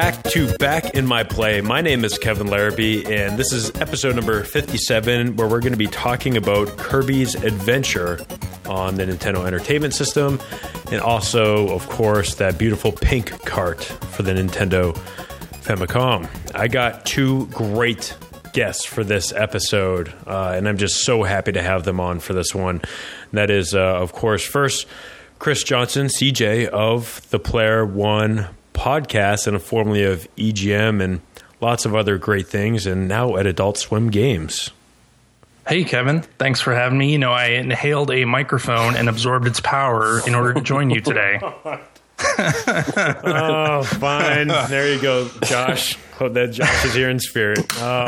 back to Back in My Play. My name is Kevin Larrabee, and this is episode number 57, where we're going to be talking about Kirby's Adventure on the Nintendo Entertainment System, and also, of course, that beautiful pink cart for the Nintendo Famicom. I got two great guests for this episode, and I'm just so happy to have them on for this one. That is, of course, first, Chris Johnson, CJ, of the Player One podcast and formerly of EGM and lots of other great things, and now at Adult Swim Games. Hey, Kevin. Thanks for having me. You know, I inhaled a microphone and absorbed its power in order to join you today. Oh, fine. There you go, Josh. Hope that Josh is here in spirit.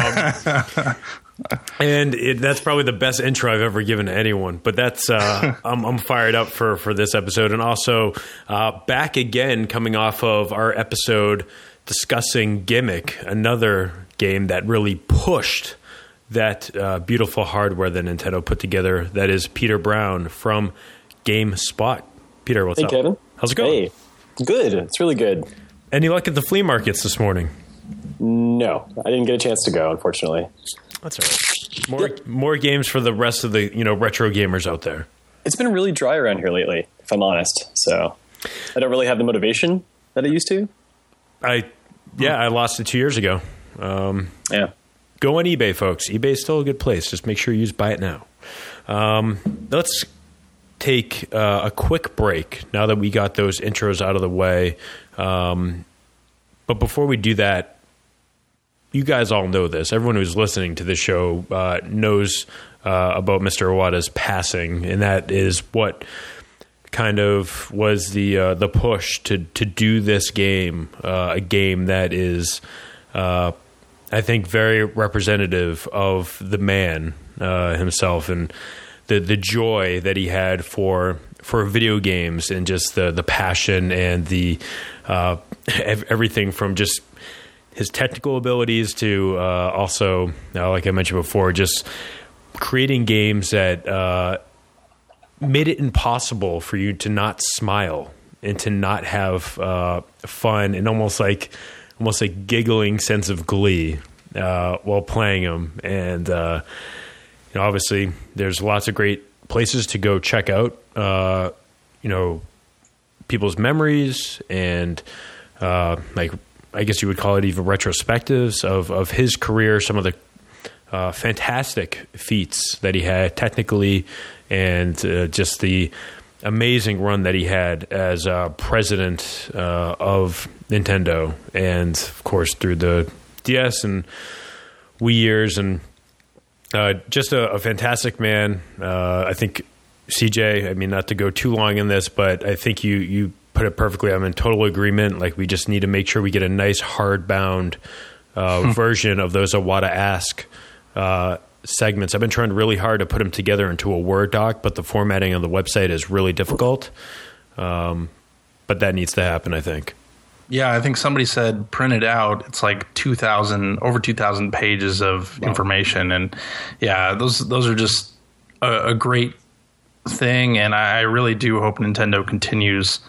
And that's probably the best intro I've ever given to anyone. But that's I'm fired up for this episode. And also back again, coming off of our episode discussing Gimmick, another game that really pushed that beautiful hardware that Nintendo put together. That is Peter Brown from GameSpot. Peter, what's up? Hey, Kevin. How's it going? Hey, good. It's really good. Any luck at the flea markets this morning? No, I didn't get a chance to go, unfortunately. That's all right. More games for the rest of the retro gamers out there. It's been really dry around here lately, if I'm honest. So I don't really have the motivation that I used to. I lost it 2 years ago. Yeah. Go on eBay, folks. eBay is still a good place. Just make sure you buy it now. Let's take a quick break now that we got those intros out of the way. But before we do that, you guys all know this. Everyone who's listening to this show knows about Mr. Iwata's passing, and that is what kind of was the push to do this game, a game that is, I think, very representative of the man himself and the joy that he had for video games and just the passion and the everything from just his technical abilities to also, like I mentioned before, just creating games that made it impossible for you to not smile and to not have fun and almost like giggling sense of glee while playing them. And obviously, there's lots of great places to go check out, people's memories and I guess you would call it even retrospectives of his career, some of the fantastic feats that he had technically, and just the amazing run that he had as president of Nintendo, and of course through the DS and Wii years, and just a fantastic man. I think CJ, I mean, not to go too long in this, but I think you put it perfectly. I'm in total agreement. Like, we just need to make sure we get a nice hardbound version of those Iwata Ask segments. I've been trying really hard to put them together into a Word doc, but the formatting on the website is really difficult. But that needs to happen, I think. Yeah, I think somebody said print it out. It's like over 2,000 pages of information. And yeah, those are just a great thing. And I really do hope Nintendo continues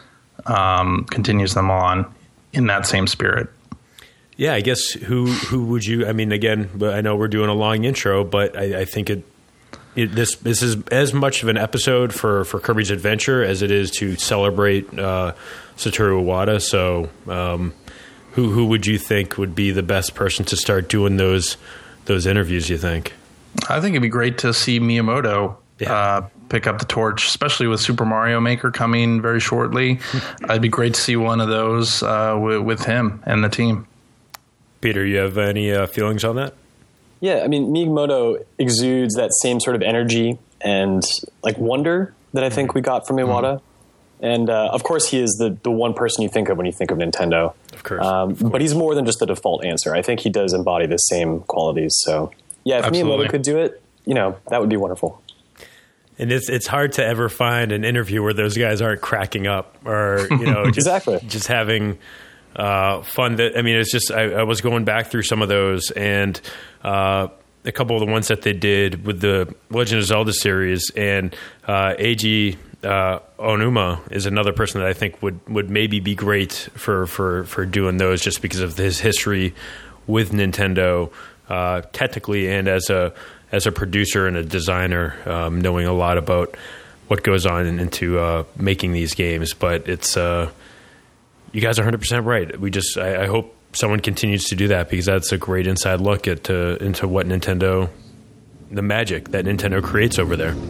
them on in that same spirit. Yeah, I guess who would you? I mean, again, I know we're doing a long intro, but I think this is as much of an episode for Kirby's Adventure as it is to celebrate Satoru Iwata. So, who would you think would be the best person to start doing those interviews? You think? I think it'd be great to see Miyamoto. Yeah. Pick up the torch, especially with Super Mario Maker coming very shortly. It'd be great to see one of those with him and the team. Peter, you have any feelings on that? Yeah, I mean, Miyamoto exudes that same sort of energy and like wonder that I think we got from Iwata. And of course, he is the one person you think of when you think of Nintendo. Of course. But he's more than just the default answer. I think he does embody the same qualities. So yeah, if Absolutely. Miyamoto could do it, that would be wonderful. And it's hard to ever find an interview where those guys aren't cracking up or, exactly. just having fun. It's just, I was going back through some of those, and a couple of the ones that they did with the Legend of Zelda series, and Eiji Onuma is another person that I think would maybe be great for doing those, just because of his history with Nintendo, technically, and as a producer and a designer, knowing a lot about what goes on into making these games. But it's you guys are 100% right. I hope someone continues to do that, because that's a great inside look into what Nintendo, the magic that Nintendo creates over there.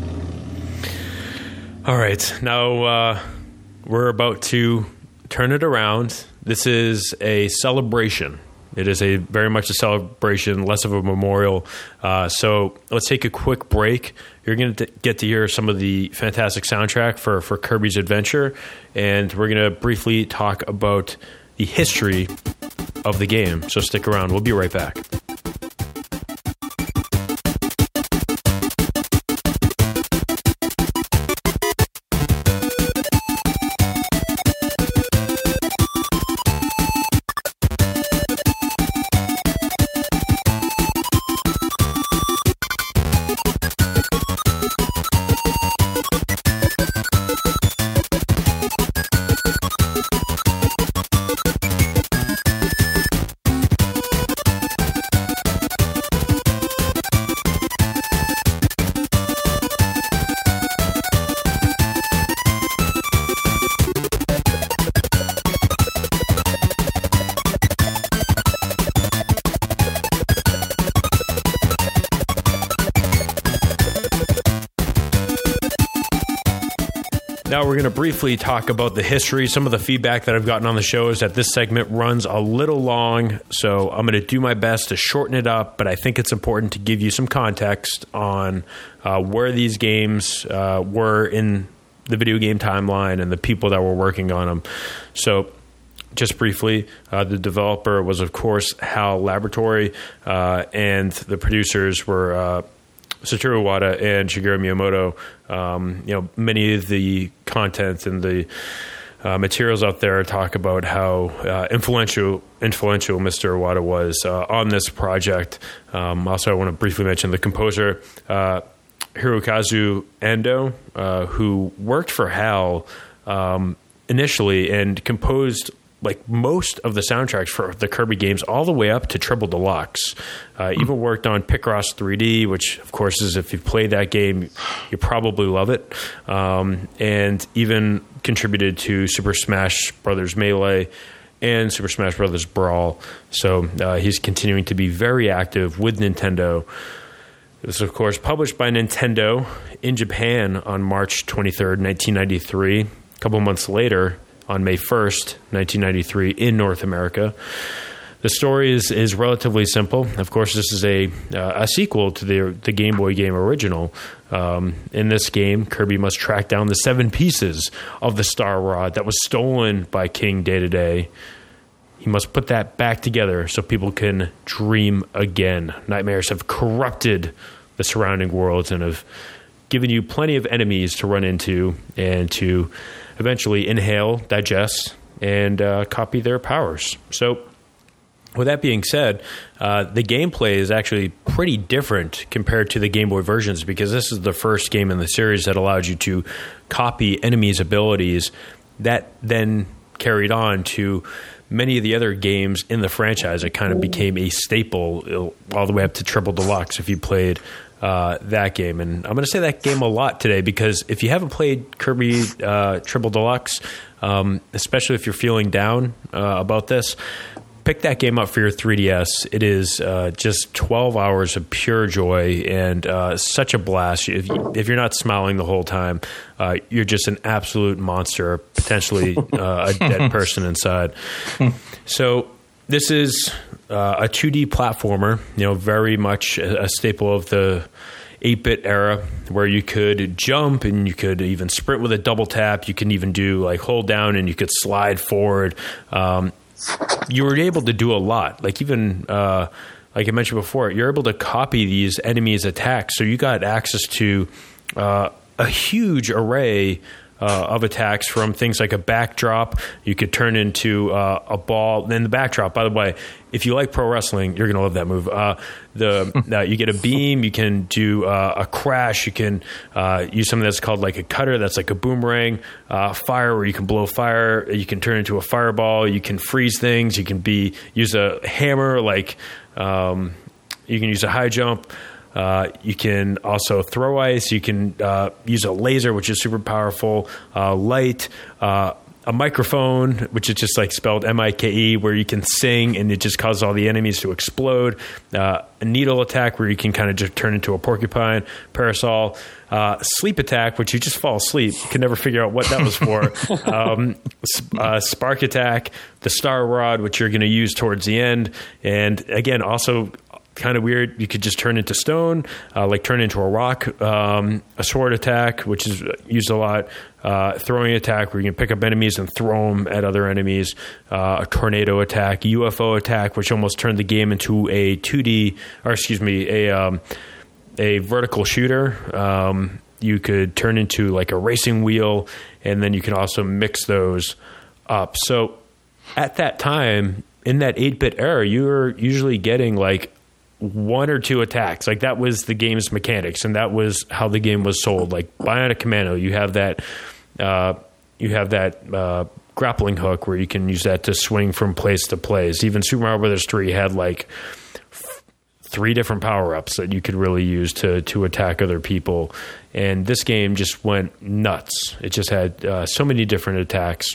All right, now we're about to turn it around. This is a celebration. It is very much a celebration, less of a memorial. So let's take a quick break. You're going to get to hear some of the fantastic soundtrack for Kirby's Adventure, and we're going to briefly talk about the history of the game. So stick around. We'll be right back. Now we're going to briefly talk about the history. Some of the feedback that I've gotten on the show is that this segment runs a little long, so I'm going to do my best to shorten it up, but I think it's important to give you some context on where these games were in the video game timeline and the people that were working on them. So just briefly, the developer was, of course, HAL Laboratory, and the producers were Satoru Iwata and Shigeru Miyamoto. Many of the content and the materials out there talk about how influential Mr. Iwata was on this project. Also, I want to briefly mention the composer Hirokazu Ando, who worked for HAL initially and composed like most of the soundtracks for the Kirby games all the way up to Triple Deluxe. Even worked on Picross 3D, which of course is, if you've played that game, you probably love it. And even contributed to Super Smash Bros. Melee and Super Smash Bros. Brawl. So he's continuing to be very active with Nintendo. It was, of course, published by Nintendo in Japan on March 23rd, 1993. A couple months later, on May 1st, 1993, in North America. The story is relatively simple. Of course, this is a sequel to the Game Boy game original. In this game, Kirby must track down the 7 pieces of the Star Rod that was stolen by King Day-to-Day. He must put that back together so people can dream again. Nightmares have corrupted the surrounding worlds and have given you plenty of enemies to run into and to eventually inhale, digest, and copy their powers. So with that being said, the gameplay is actually pretty different compared to the Game Boy versions, because this is the first game in the series that allowed you to copy enemies' abilities that then carried on to many of the other games in the franchise. It kind of became a staple all the way up to Triple Deluxe if you played that game. And I'm going to say that game a lot today, because if you haven't played Kirby Triple Deluxe, especially if you're feeling down about this, pick that game up for your 3DS. It is just 12 hours of pure joy and such a blast. If you're not smiling the whole time, you're just an absolute monster, potentially a dead person inside. So this is a 2D platformer, very much a staple of the 8-bit era, where you could jump and you could even sprint with a double tap. You can even do like hold down and you could slide forward. You were able to do a lot. Like even like I mentioned before, you're able to copy these enemies' attacks. So you got access to a huge array of attacks from things like a backdrop. You could turn into a ball. Then the backdrop, by the way, if you like pro wrestling, you're going to love that move. You get a beam. You can do a crash. You can use something that's called like a cutter. That's like a boomerang. Fire, where you can blow fire. You can turn into a fireball. You can freeze things. You can use a hammer. Like you can use a high jump. You can also throw ice. You can use a laser, which is super powerful. Light. A microphone, which is just like spelled M-I-K-E, where you can sing and it just causes all the enemies to explode. A needle attack, where you can kind of just turn into a porcupine. Parasol. Sleep attack, which you just fall asleep. You can never figure out what that was for. Spark attack. The star rod, which you're going to use towards the end. And again, also kind of weird, you could just turn into stone, like turn into a rock. A sword attack, which is used a lot. Throwing attack, where you can pick up enemies and throw them at other enemies. A tornado attack. UFO attack, which almost turned the game into a 2D, or excuse me, a vertical shooter. You could turn into like a racing wheel, and then you can also mix those up. So at that time, in that 8-bit era, you were usually getting like one or two attacks. Like that was the game's mechanics, and that was how the game was sold. Like Bionic Commando, you have that grappling hook where you can use that to swing from place to place. Even Super Mario Brothers 3 had like 3 different power-ups that you could really use to attack other people. And this game just went nuts. It just had so many different attacks.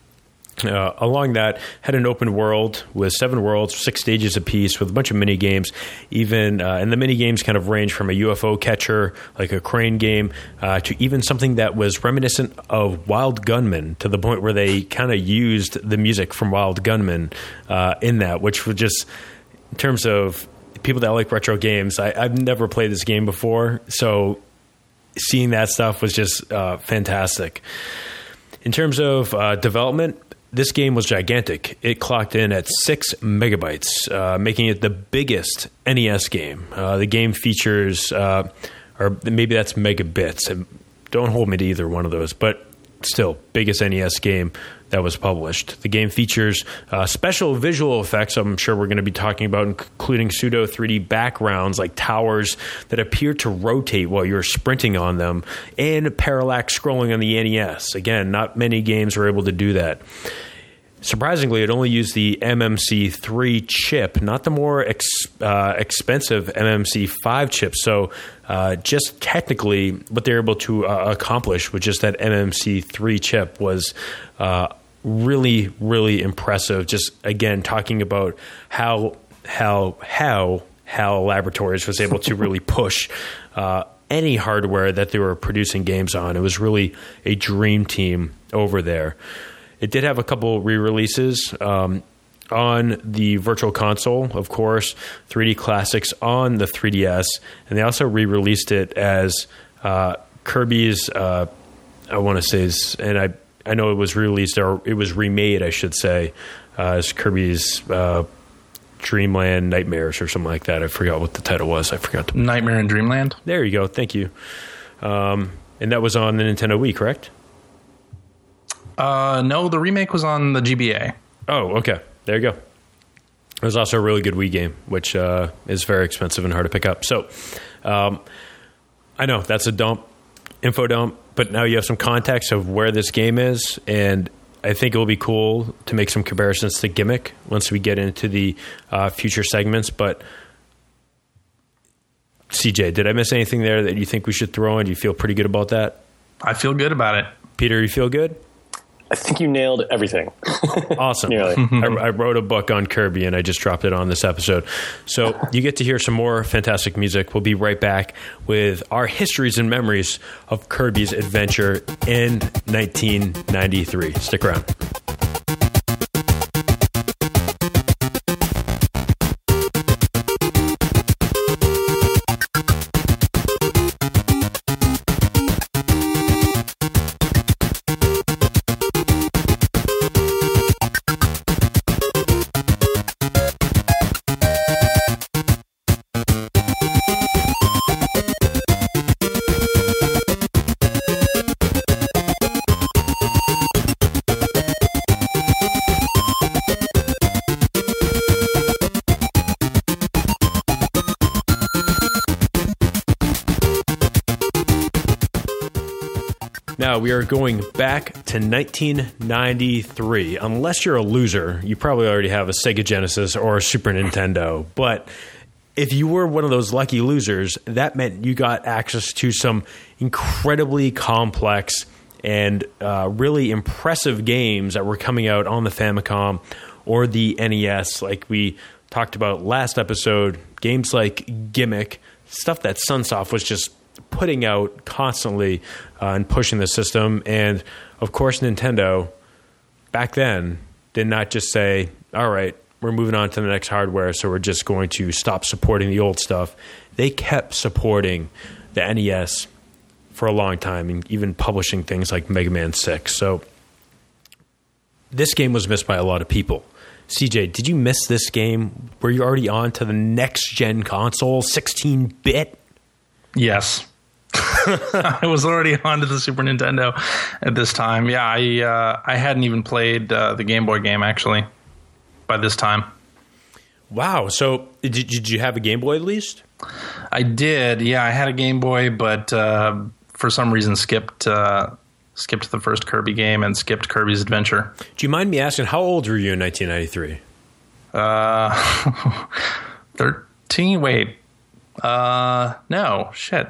Along that, had an open world with 7 worlds, 6 stages apiece, with a bunch of mini games. Even and the mini games kind of range from a UFO catcher, like a crane game, to even something that was reminiscent of Wild Gunman, to the point where they kind of used the music from Wild Gunman in that, which was just, in terms of people that like retro games, I've never played this game before, so seeing that stuff was just fantastic. In terms of development, this game was gigantic. It clocked in at 6 megabytes, making it the biggest NES game. The game features, or maybe that's megabits. Don't hold me to either one of those, but still, biggest NES game that was published. The game features special visual effects I'm sure we're going to be talking about, including pseudo 3D backgrounds like towers that appear to rotate while you're sprinting on them, and parallax scrolling on the NES. Again, not many games are able to do that. Surprisingly, it only used the MMC3 chip, not the more expensive MMC5 chip. So just technically, what they were able to accomplish with just that MMC3 chip was really, really impressive. Just, again, talking about how HAL Laboratories was able to really push any hardware that they were producing games on. It was really a dream team over there. It did have a couple re-releases on the Virtual Console, of course, 3D Classics on the 3DS, and they also re-released it as Kirby's, I want to say, and I know it was released, or it was remade, I should say, as Kirby's Dreamland Nightmares or something like that. I forgot what the title was. Nightmare in Dreamland? There you go. Thank you. And that was on the Nintendo Wii, correct? No, the remake was on the GBA. Oh, okay. There you go. It was also a really good Wii game, which is very expensive and hard to pick up. So I know that's a info dump, but now you have some context of where this game is, and I think it will be cool to make some comparisons to Gimmick once we get into the future segments. But CJ, did I miss anything there that you think we should throw in? Do you feel pretty good about that? I feel good about it. Peter, you feel good? I think you nailed everything. Awesome. Nearly. I wrote a book on Kirby, and I just dropped it on this episode. So you get to hear some more fantastic music. We'll be right back with our histories and memories of Kirby's adventure in 1993. Stick around. Now, we are going back to 1993. Unless you're a loser, you probably already have a Sega Genesis or a Super Nintendo. But if you were one of those lucky losers, that meant you got access to some incredibly complex and really impressive games that were coming out on the Famicom or the NES. Like we talked about last episode, games like Gimmick, stuff that Sunsoft was just putting out constantly and pushing the system. And, of course, Nintendo, back then, did not just say, all right, we're moving on to the next hardware, so we're just going to stop supporting the old stuff. They kept supporting the NES for a long time, and even publishing things like Mega Man 6. So this game was missed by a lot of people. CJ, did you miss this game? Were you already on to the next-gen console, 16-bit? Yes. I was already on to the Super Nintendo at this time. Yeah, I hadn't even played the Game Boy game, actually, by this time. Wow. So did you have a Game Boy at least? I did. Yeah, I had a Game Boy, but for some reason skipped the first Kirby game and skipped Kirby's Adventure. Do you mind me asking, how old were you in 1993? 13? Wait. No, shit.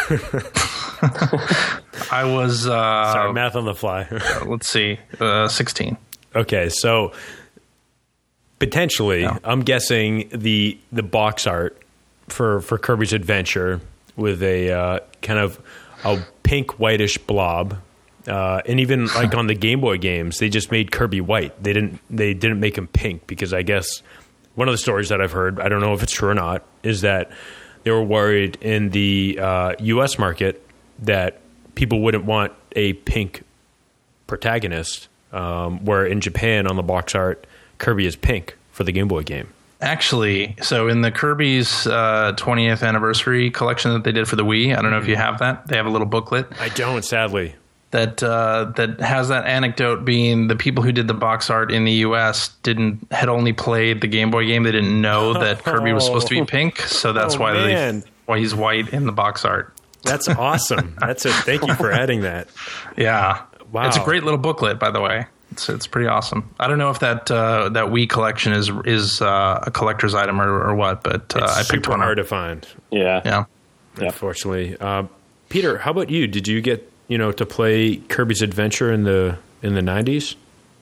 I was... Sorry, math on the fly. Let's see. 16. Okay, so potentially, no. I'm guessing the box art for Kirby's Adventure with a kind of a pink whitish blob, and even like on the Game Boy games, they just made Kirby white. They didn't make him pink because I guess one of the stories that I've heard, I don't know if it's true or not, is that they were worried in the U.S. market that people wouldn't want a pink protagonist, where in Japan on the box art, Kirby is pink for the Game Boy game. Actually, so in the Kirby's 20th anniversary collection that they did for the Wii, I don't know if you have that. They have a little booklet. I don't, sadly. That has that anecdote being the people who did the box art in the U.S. had only played the Game Boy game. They didn't know that Kirby was supposed to be pink, so that's why he's white in the box art. That's awesome. Thank you for adding that. Yeah, wow. It's a great little booklet, by the way. It's pretty awesome. I don't know if that Wii collection is a collector's item or what, but I picked one. Super hard to find. Yeah. Unfortunately, Peter, how about you? Did you get to play Kirby's Adventure in the 90s?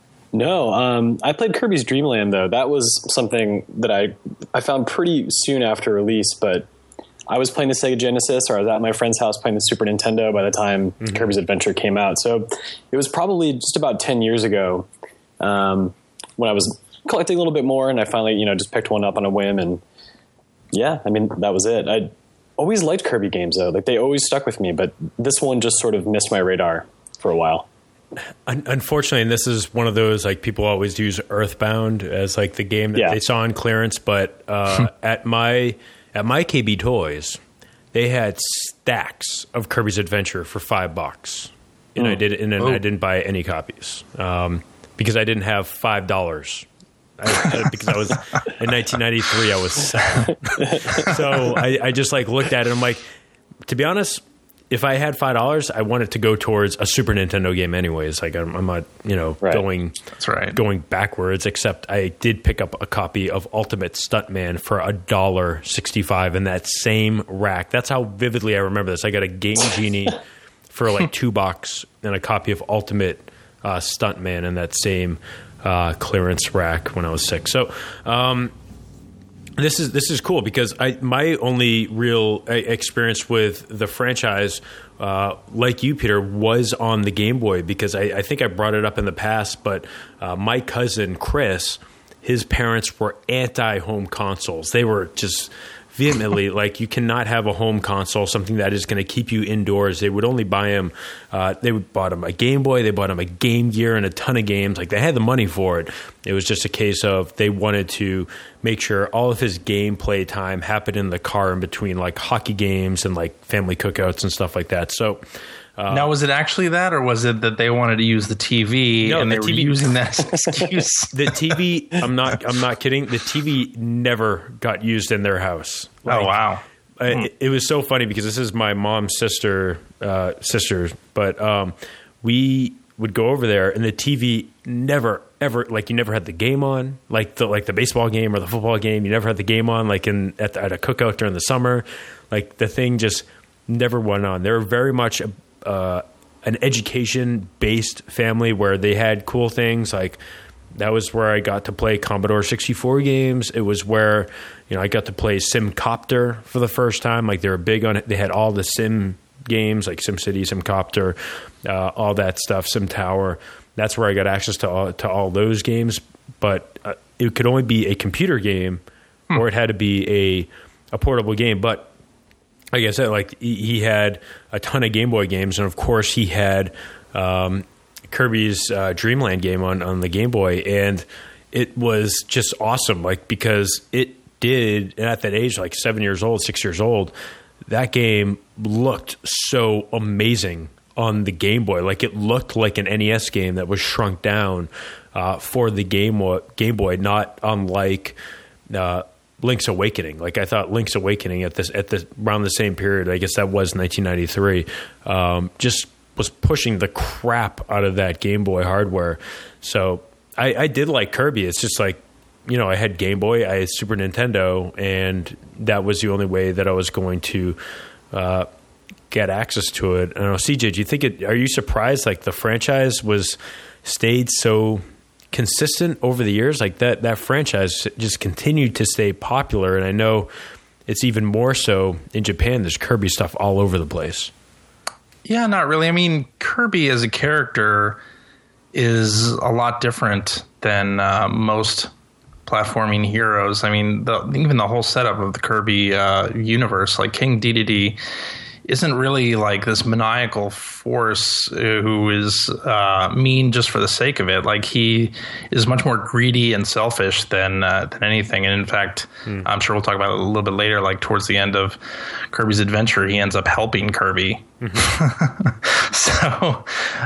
No, I played Kirby's Dream Land though. That was something that I found pretty soon after release, but I was playing the Sega Genesis, or I was at my friend's house playing the Super Nintendo by the time Kirby's Adventure came out. So it was probably just about 10 years ago when I was collecting a little bit more, and I finally, just picked one up on a whim. And yeah, I mean, that was it. I always liked Kirby games, though. Like, they always stuck with me, but this one just sort of missed my radar for a while. Unfortunately, and this is one of those, like, people always use Earthbound as, like, the game that they saw on clearance, but at my KB Toys, they had stacks of Kirby's Adventure for $5, and I didn't buy any copies because I didn't have $5. Because I was in 1993, I was 7. So I just looked at it. I'm like, to be honest, if I had $5, I want it to go towards a Super Nintendo game anyways. Like I'm not, going backwards, except I did pick up a copy of Ultimate Stuntman for $1.65 in that same rack. That's how vividly I remember this. I got a Game Genie for $2 and a copy of Ultimate Stuntman in that same clearance rack when I was 6. So this is cool because my only real experience with the franchise, like you, Peter, was on the Game Boy because I think I brought it up in the past, but my cousin Chris, his parents were anti-home consoles. They were just vehemently like, you cannot have a home console, something that is going to keep you indoors. They would only buy him, bought him a Game Boy, they bought him a Game Gear and a ton of games. Like, they had the money for it. It was just a case of they wanted to make sure all of his gameplay time happened in the car in between hockey games and family cookouts and stuff like that. So now, was it actually that, or was it that they wanted to use the TV and they were using that as an excuse? The TV, I'm not kidding. The TV never got used in their house. Oh, wow. it was so funny because this is my mom's sisters, but we would go over there and the TV never ever, like, you never had the game on, like the baseball game or the football game. You never had the game on, like at a cookout during the summer. Like, the thing just never went on. They were very much an education-based family where they had cool things. Like, that was where I got to play Commodore 64 games. It was where, I got to play SimCopter for the first time. Like, they were big on it. They had all the Sim games, like SimCity, SimCopter, all that stuff, SimTower. That's where I got access to all those games. But it could only be a computer game, or it had to be a portable game. But like I said, like, he had a ton of Game Boy games, and of course he had Kirby's Dreamland game on the Game Boy, and it was just awesome. Like, because it did, and at that age, like 6 years old, that game looked so amazing on the Game Boy. Like, it looked like an NES game that was shrunk down for the Game Boy, not unlike Link's Awakening. Like, I thought Link's Awakening at around the same period, I guess that was 1993, just was pushing the crap out of that Game Boy hardware. So I did like Kirby. It's just like, I had Game Boy, I had Super Nintendo, and that was the only way that I was going to get access to it. I don't know, CJ, do you think are you surprised, like, the franchise stayed so consistent over the years? Like, that franchise just continued to stay popular, and I know it's even more so in Japan. There's Kirby stuff all over the place. Yeah, not really. I mean, Kirby as a character is a lot different than most platforming heroes. I mean, even the whole setup of the Kirby universe, like King Dedede, isn't really like this maniacal force who is mean just for the sake of it. Like, he is much more greedy and selfish than anything. And in fact, I'm sure we'll talk about it a little bit later. Like, towards the end of Kirby's adventure, he ends up helping Kirby. So,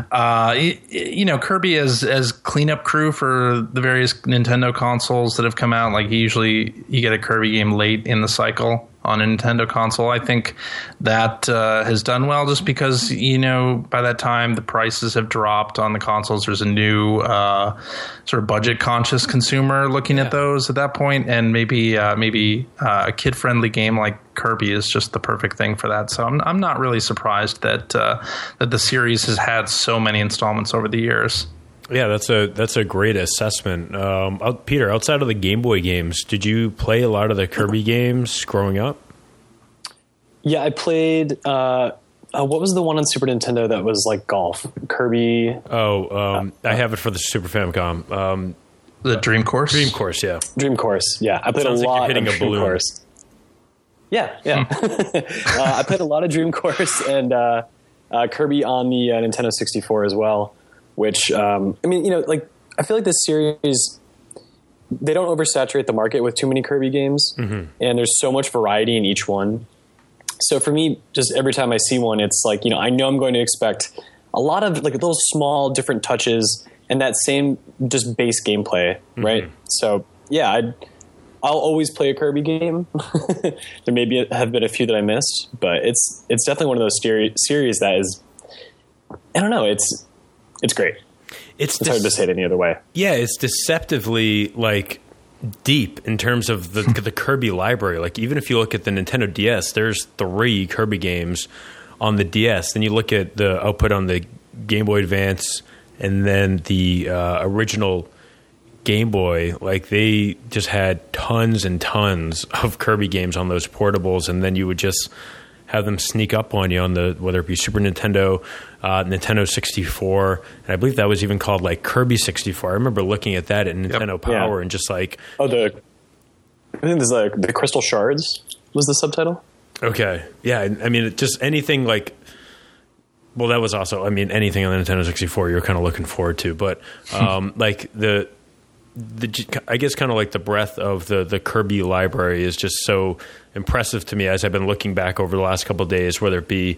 Kirby as cleanup crew for the various Nintendo consoles that have come out. Like, usually you get a Kirby game late in the cycle on a Nintendo console. I think that has done well, just because, by that time the prices have dropped on the consoles. There's a new sort of budget conscious consumer looking at those at that point, and maybe a kid friendly game like Kirby is just the perfect thing for that. So I'm not really surprised that the series has had so many installments over the years. Yeah, that's a great assessment. Peter, outside of the Game Boy games, did you play a lot of the Kirby games growing up? Yeah, I played. What was the one on Super Nintendo that was like golf? Kirby. I have it for the Super Famicom. The Dream Course? Dream Course, yeah. Dream Course, yeah. I played a lot of Dream Course. Yeah. I played a lot of Dream Course and Kirby on the Nintendo 64 as well. Which, I feel like this series, they don't oversaturate the market with too many Kirby games, and there's so much variety in each one. So for me, just every time I see one, it's like, I know I'm going to expect a lot of like little small different touches and that same just base gameplay, right? So yeah, I'll always play a Kirby game. There maybe have been a few that I missed, but it's definitely one of those series that is, I don't know, it's great. It's hard to say it any other way. Yeah, it's deceptively like deep in terms of the Kirby library. Like, even if you look at the Nintendo DS, there's 3 Kirby games on the DS. Then you look at the output on the Game Boy Advance and then the original Game Boy. Like, they just had tons and tons of Kirby games on those portables, and then you would just have them sneak up on you on whether it be Super Nintendo, Nintendo 64, and I believe that was even called like Kirby 64. I remember looking at that at Nintendo Power and just like, I think there's like the Crystal Shards was the subtitle. Okay, yeah, I mean, just anything like, well, that was also, I mean, anything on the Nintendo 64 you're kind of looking forward to, but like the I guess kind of like the breadth of the Kirby library is just so impressive to me as I've been looking back over the last couple of days, whether it be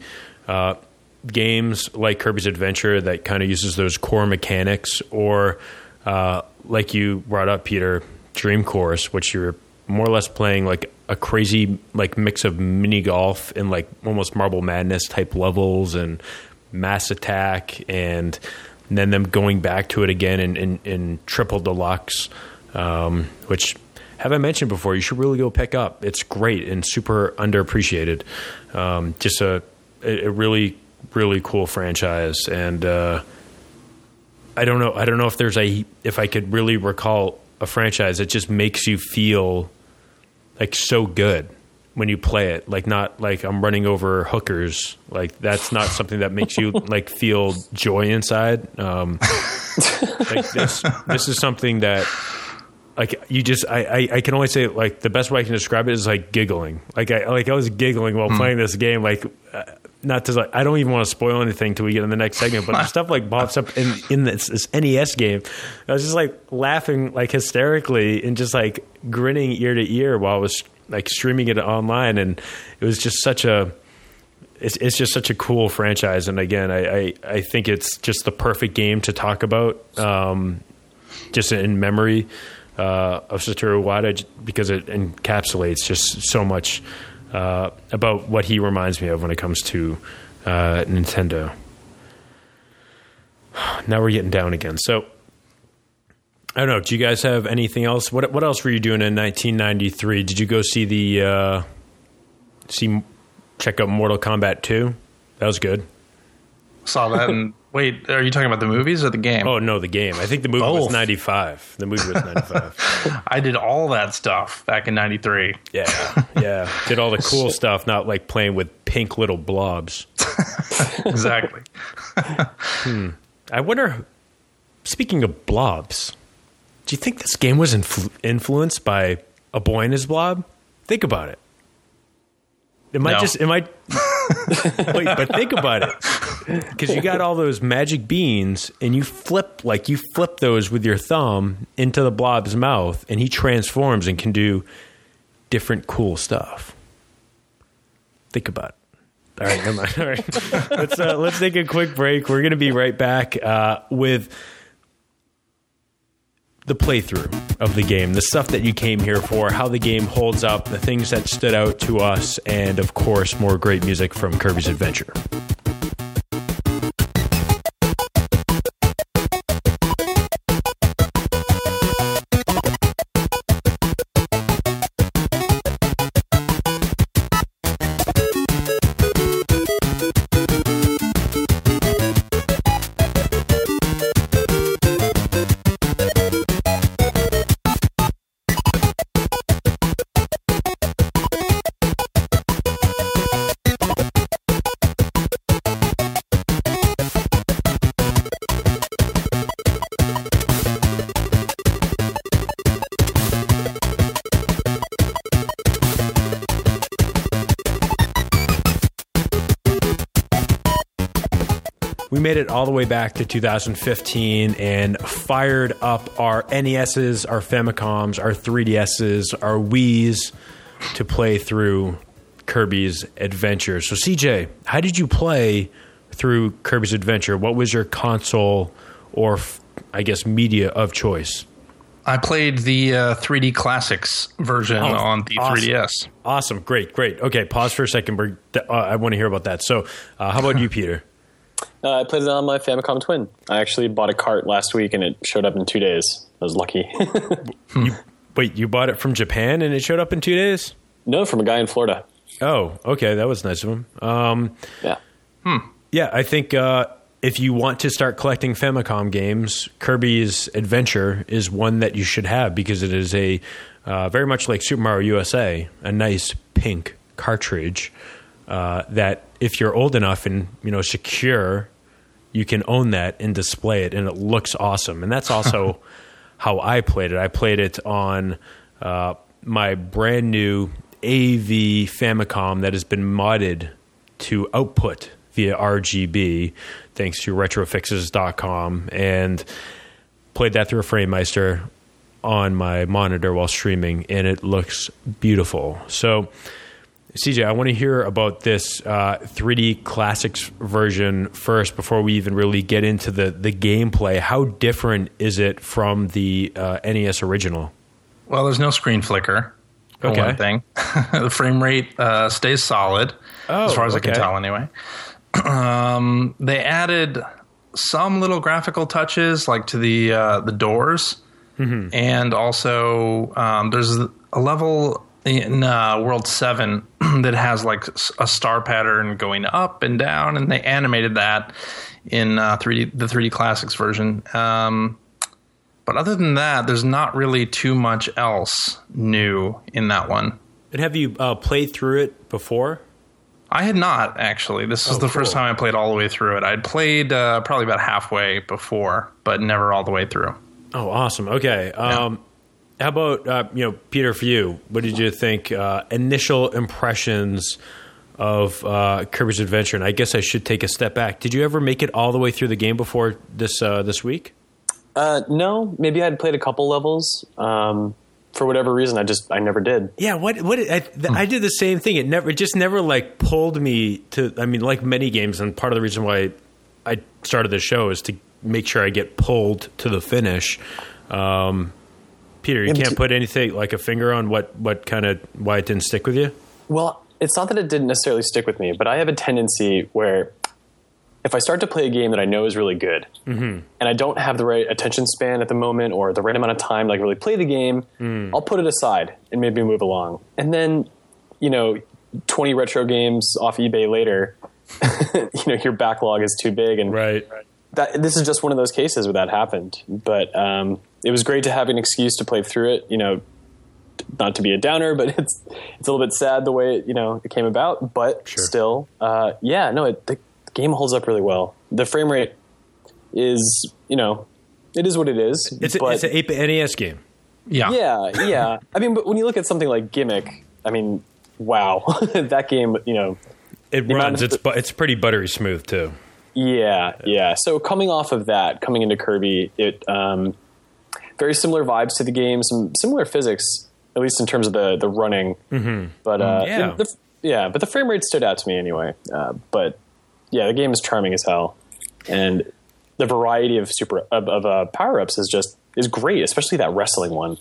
games like Kirby's Adventure that kind of uses those core mechanics, or like you brought up, Peter, Dream Course, which you're more or less playing like a crazy like mix of mini golf and like almost Marble Madness type levels and Mass Attack, and then them going back to it again in Triple Deluxe, which have I mentioned before, you should really go pick up. It's great and super underappreciated. Just a really, really cool franchise. And I don't know if I could really recall a franchise that just makes you feel like so good when you play it. Like not like I'm running over hookers. Like that's not something that makes you like feel joy inside. Like this is something that like you just I can only say like the best way I can describe it is like giggling. Like I was giggling while playing this game. Like not to like I don't even want to spoil anything till we get in the next segment, but the stuff like pops up in this NES game. I was just like laughing like hysterically and just like grinning ear to ear while I was like streaming it online, and it was just such a it's just such a cool franchise. And again, I think it's just the perfect game to talk about just in memory of Satoru Iwata, because it encapsulates just so much about what he reminds me of when it comes to Nintendo. Now we're getting down again. So I don't know. Do you guys have anything else? What else were you doing in 1993? Did you go see check out Mortal Kombat 2? That was good. Saw that. And wait, are you talking about the movies or the game? Oh no, the game. I think the movie was 95. The movie was 95. I did all that stuff back in 93. Yeah. Did all the cool stuff, not like playing with pink little blobs. Exactly. I wonder, speaking of blobs, do you think this game was influenced by A Boy and His Blob? Think about it. Wait, but think about it. Because you got all those magic beans, and you flip those with your thumb into the blob's mouth, and he transforms and can do different cool stuff. Think about it. All right, never mind. All right, let's take a quick break. We're going to be right back with the playthrough of the game, the stuff that you came here for, how the game holds up, the things that stood out to us, and of course, more great music from Kirby's Adventure. We made it all the way back to 2015 and fired up our NESs, our Famicoms, our 3DSs, our Wiis to play through Kirby's Adventure. So CJ, how did you play through Kirby's Adventure? What was your console or, I guess, media of choice? I played the 3D Classics version on the awesome. 3DS. Awesome. Great. Okay, pause for a second. I want to hear about that. So how about you, Peter? I played it on my Famicom Twin. I actually bought a cart last week, and it showed up in 2 days. I was lucky. You bought it from Japan, and it showed up in 2 days? No, from a guy in Florida. Oh, okay. That was nice of him. Yeah. Yeah, I think if you want to start collecting Famicom games, Kirby's Adventure is one that you should have, because it is a very much like Super Mario USA, a nice pink cartridge that if you're old enough and secure, you can own that and display it, and it looks awesome. And that's also how I played it. I played it on my brand new AV Famicom that has been modded to output via RGB, thanks to retrofixes.com, and played that through a FrameMeister on my monitor while streaming, and it looks beautiful. So, CJ, I want to hear about this 3D Classics version first before we even really get into the gameplay. How different is it from the NES original? Well, there's no screen flicker. for one thing. The frame rate stays solid, as far as I can tell anyway. They added some little graphical touches, like to the doors. Mm-hmm. And also there's a level in World 7 that has like a star pattern going up and down, and they animated that in the 3D Classics version. But other than that, there's not really too much else new in that one. And have you played through it before? I had not, actually. This is the first time I played all the way through it. I'd played probably about halfway before, but never all the way through. Oh, awesome. Okay. How about, Peter, for you, what did you think? Initial impressions of Kirby's Adventure? And I guess I should take a step back. Did you ever make it all the way through the game before this week? No. Maybe I'd played a couple levels. For whatever reason, I never did. Yeah, I did the same thing. It just never like pulled me to. I mean, like many games, and part of the reason why I started the show is to make sure I get pulled to the finish. Peter, you can't put anything like a finger on why it didn't stick with you? Well, it's not that it didn't necessarily stick with me, but I have a tendency where if I start to play a game that I know is really good, mm-hmm. and I don't have the right attention span at the moment or the right amount of time to like really play the game, I'll put it aside and maybe move along. And then, 20 retro games off eBay later, your backlog is too big. And right. This is just one of those cases where that happened. But it was great to have an excuse to play through it, not to be a downer, but it's a little bit sad the way, it came about. But still, the game holds up really well. The frame rate is, it is what it is. It's an 8-bit NES game. Yeah. Yeah. I mean, but when you look at something like Gimmick, I mean, wow, that game, it runs. It's pretty buttery smooth too. Yeah. So coming off of that, coming into Kirby, it very similar vibes to the game, some similar physics, at least in terms of the running. Mm-hmm. But but the frame rate stood out to me anyway. But yeah, the game is charming as hell, and the variety of power ups is great, especially that wrestling one.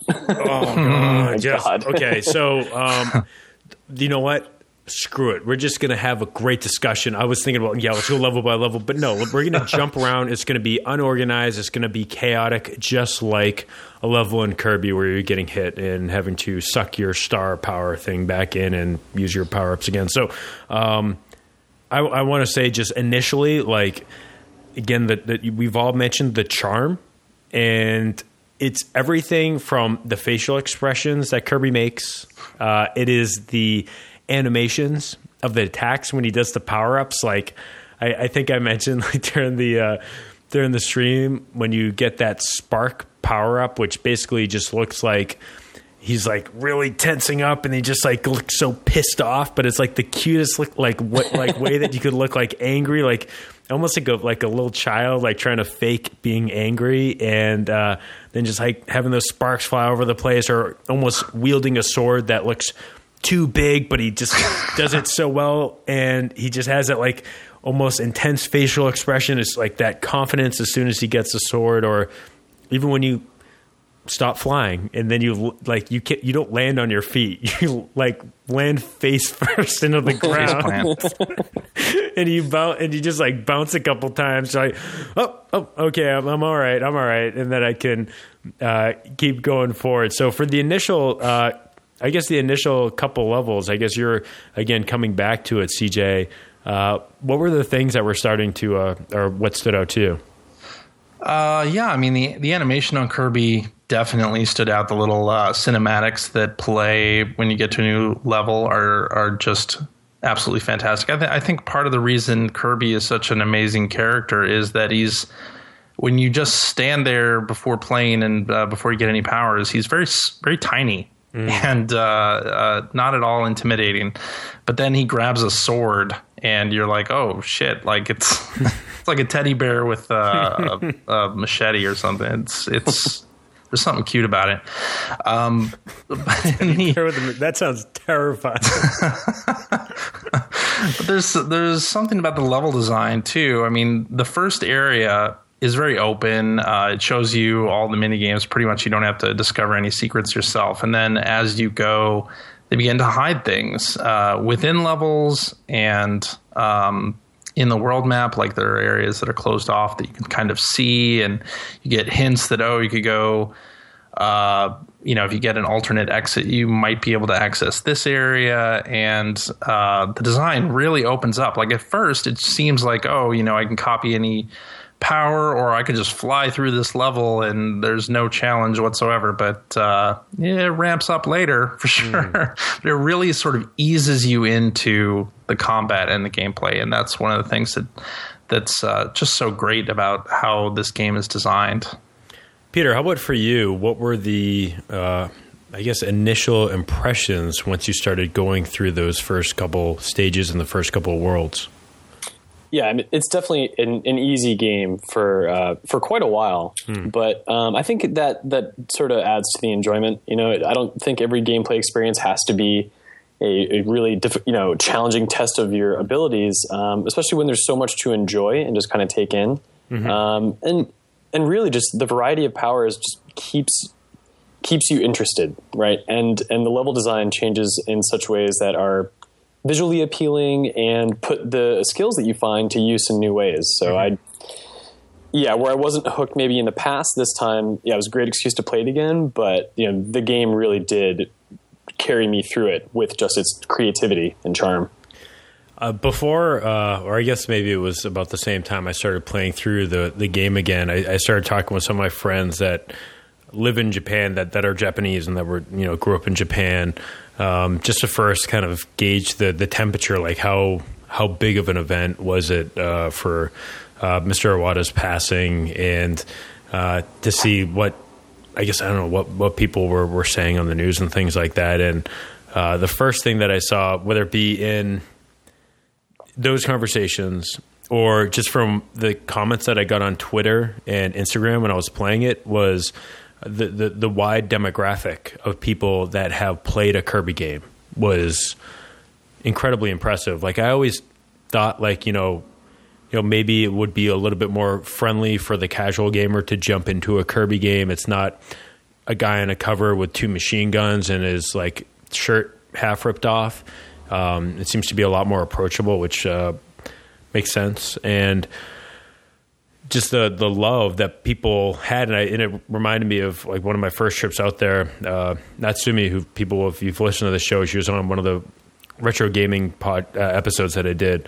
God. Okay, so you know what? Screw it. We're just going to have a great discussion. I was thinking about, let's go level by level. But no, we're going to jump around. It's going to be unorganized. It's going to be chaotic, just like a level in Kirby where you're getting hit and having to suck your star power thing back in and use your power-ups again. So I want to say just initially, like, again, that we've all mentioned the charm. And it's everything from the facial expressions that Kirby makes. It is the animations of the attacks when he does the power-ups. Like I think I mentioned like during the stream when you get that spark power-up, which basically just looks like he's like really tensing up and he just like looks so pissed off, but it's like the cutest way that you could look like angry, like almost like a little child like trying to fake being angry, and then just like having those sparks fly over the place, or almost wielding a sword that looks too big, but he just does it so well, and he just has that like almost intense facial expression. It's like that confidence as soon as he gets the sword, or even when you stop flying and then you don't land on your feet, you like land face first into the ground, and you just like bounce a couple times. Like, okay, I'm all right, and then I can keep going forward. So for the initial. I guess the initial couple levels, I guess you're, again, coming back to it, CJ. What were the things that were starting to, or what stood out to you? I mean, the animation on Kirby definitely stood out. The little cinematics that play when you get to a new level are just absolutely fantastic. I think part of the reason Kirby is such an amazing character is that when you just stand there before playing and before you get any powers, he's very, very tiny. And not at all intimidating, but then he grabs a sword, and you're like, "Oh shit!" Like it's like a teddy bear with a machete or something. It's there's something cute about it. That sounds terrifying. But there's something about the level design too. I mean, the first area is very open. It shows you all the mini games. Pretty much you don't have to discover any secrets yourself. And then as you go they begin to hide things within levels and in the world map. Like there are areas that are closed off that you can kind of see, and you get hints that, you could go, if you get an alternate exit, you might be able to access this area. And the design really opens up. Like at first it seems like, I can copy any power, or I could just fly through this level and there's no challenge whatsoever. But it ramps up later for sure. But it really sort of eases you into the combat and the gameplay, and that's one of the things that's just so great about how this game is designed. Peter, how about for you? What were the initial impressions once you started going through those first couple stages and the first couple of worlds? Yeah, I mean, it's definitely an easy game for quite a while, but I think that sort of adds to the enjoyment. I don't think every gameplay experience has to be a really challenging test of your abilities, especially when there's so much to enjoy and just kind of take in. And really, just the variety of powers just keeps you interested, right? And the level design changes in such ways that are visually appealing and put the skills that you find to use in new ways. So where I wasn't hooked maybe in the past, this time, it was a great excuse to play it again. But the game really did carry me through it with just its creativity and charm. Before, or I guess maybe it was about the same time I started playing through the game again, I started talking with some of my friends that live in Japan that are Japanese and that were grew up in Japan, just to first kind of gauge the temperature, like how big of an event was it for Mr. Iwata's passing, and to see what people were saying on the news and things like that. And the first thing that I saw, whether it be in those conversations or just from the comments that I got on Twitter and Instagram when I was playing it, was the wide demographic of people that have played a Kirby game was incredibly impressive. Like I always thought, maybe it would be a little bit more friendly for the casual gamer to jump into a Kirby game. It's not a guy on a cover with two machine guns and his shirt half ripped off. It seems to be a lot more approachable, which makes sense. And just the love that people had, and it reminded me of one of my first trips out there. Natsumi, if you've listened to the show, she was on one of the retro gaming episodes that I did.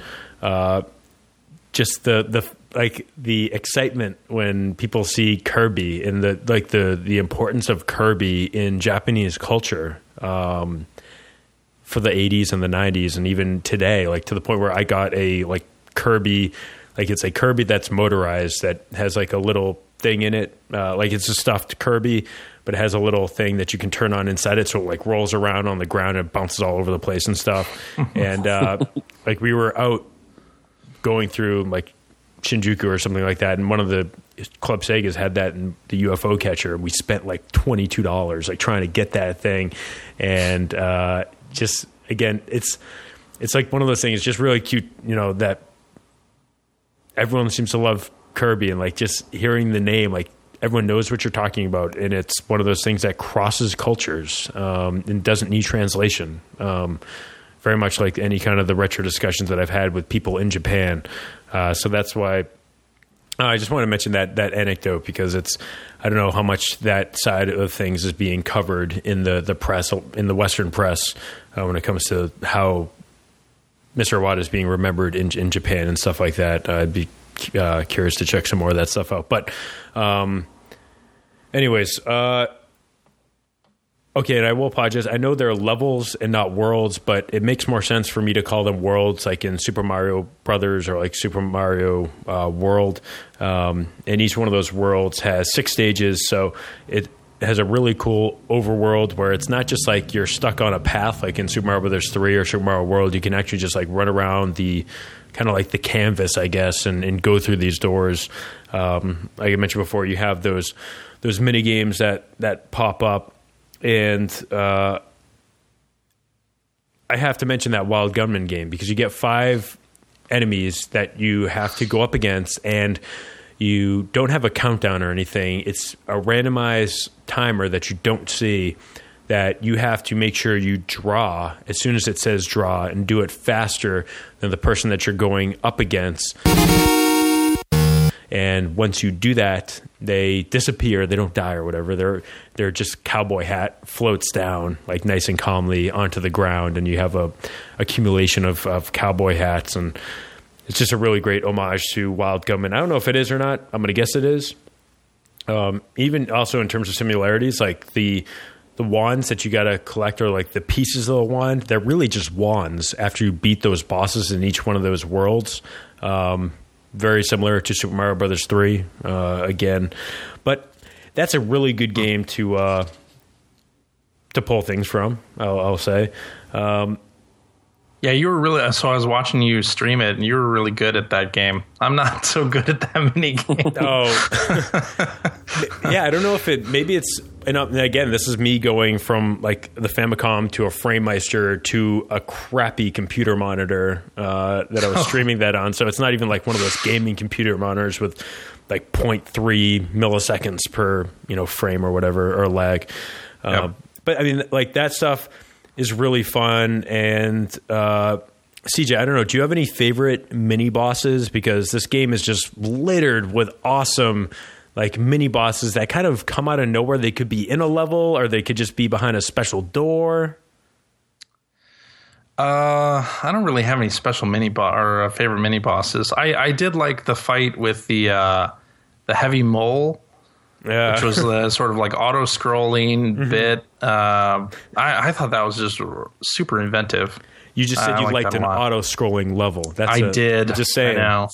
Just the excitement when people see Kirby and the importance of Kirby in Japanese culture. For the 80s and the 90s and even today, to the point where I got a Kirby, it's a Kirby that's motorized that has a little thing in it. It's a stuffed Kirby, but it has a little thing that you can turn on inside it. So it rolls around on the ground and bounces all over the place and stuff. And we were out going through Shinjuku or something like that. And one of the Club Segas had that in the UFO catcher. We spent $22 trying to get that thing. And, just again, it's one of those things. It's just really cute, that everyone seems to love Kirby, and just hearing the name, everyone knows what you're talking about, and it's one of those things that crosses cultures and doesn't need translation. Very much like any kind of the retro discussions that I've had with people in Japan. So that's why I just want to mention that anecdote, because I don't know how much that side of things is being covered in the press, in the Western press, when it comes to how Mr. Iwata is being remembered in Japan and stuff like that. I'd be curious to check some more of that stuff out. But anyways, okay, and I will apologize. I know there are levels and not worlds, but it makes more sense for me to call them worlds, like in Super Mario Brothers or Super Mario World. And each one of those worlds has 6 stages, so it has a really cool overworld where it's not just you're stuck on a path like in Super Mario Brothers 3 or Super Mario World. You can actually just run around the kind of the canvas, I guess, and go through these doors. Like I mentioned before, you have those mini games that pop up. And I have to mention that Wild Gunman game, because you get 5 enemies that you have to go up against, and you don't have a countdown or anything. It's a randomized timer that you don't see that you have to make sure you draw as soon as it says draw and do it faster than the person that you're going up against. And once you do that, they disappear. They don't die or whatever. They're just cowboy hat floats down like nice and calmly onto the ground, and you have a accumulation of cowboy hats. And it's just a really great homage to Wild Gunman. I don't know if it is or not. I'm going to guess it is. Even also in terms of similarities, like the wands that you got to collect are like the pieces of the wand. They're really just wands after you beat those bosses in each one of those worlds. Very similar to Super Mario Brothers 3 again. But that's a really good game to pull things from, I'll say. Yeah, you were really... So I was watching you stream it, and you were really good at that game. I'm not so good at that mini game. Yeah, I don't know if it... Maybe it's... And again, this is me going from like the Famicom to a FrameMeister to a crappy computer monitor that I was streaming that on. So it's not even like one of those gaming computer monitors with like 0.3 milliseconds per frame or whatever, or lag. But I mean, like that stuff is really fun. And CJ, I don't know, do you have any favorite mini bosses? Because this game is just littered with awesome like mini bosses that kind of come out of nowhere. They could be in a level, or they could just be behind a special door. I don't really have any special or favorite mini bosses. I did like the fight with the heavy mole, which was the sort of like auto scrolling bit. I thought that was just super inventive. You just said you liked an auto scrolling level. I did. Just saying. I know.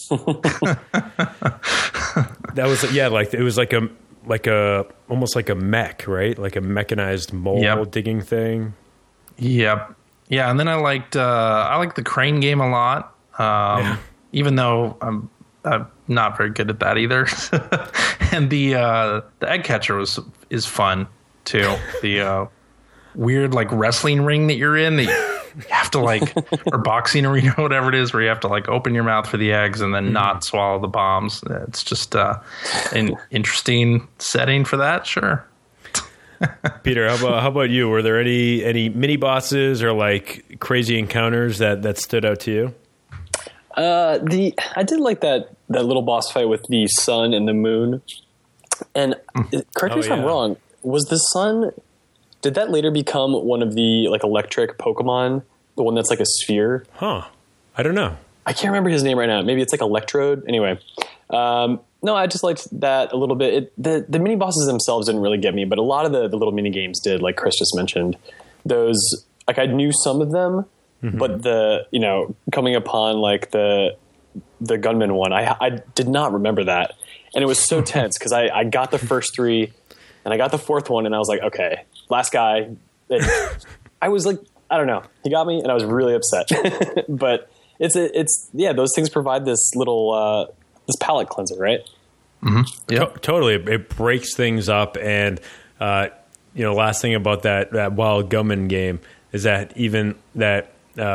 That was like it was like a almost like a mech, right? Like a mechanized mole digging thing. Yep. Yeah, and then I liked the crane game a lot. Even though I'm not very good at that either. And the egg catcher is fun too. The weird like wrestling ring that you're in that you have to like, or boxing arena, whatever it is, where you have to like open your mouth for the eggs and then not swallow the bombs. It's just an interesting setting for that. Sure. Peter, how about you? Were there any mini bosses or like crazy encounters that stood out to you? I did like that little boss fight with the sun and the moon. And correct me if I'm wrong, was the sun... Did that later become one of the like electric Pokemon? The one that's like a sphere? Huh. I don't know. I can't remember his name right now. Maybe it's like Electrode. Anyway. No, I just liked that a little bit. The mini bosses themselves didn't really get me, but a lot of the little mini games did, like Chris just mentioned. Those, like I knew some of them, but coming upon like the gunman one, I did not remember that. And it was so tense because I got the first three and I got the fourth one and I was like, okay, last guy. I was like, I don't know. He got me and I was really upset. But it's those things provide this little this palate cleanser, right? Mm-hmm. Yeah, totally. It breaks things up, and last thing about that Wild Gunman game is that even that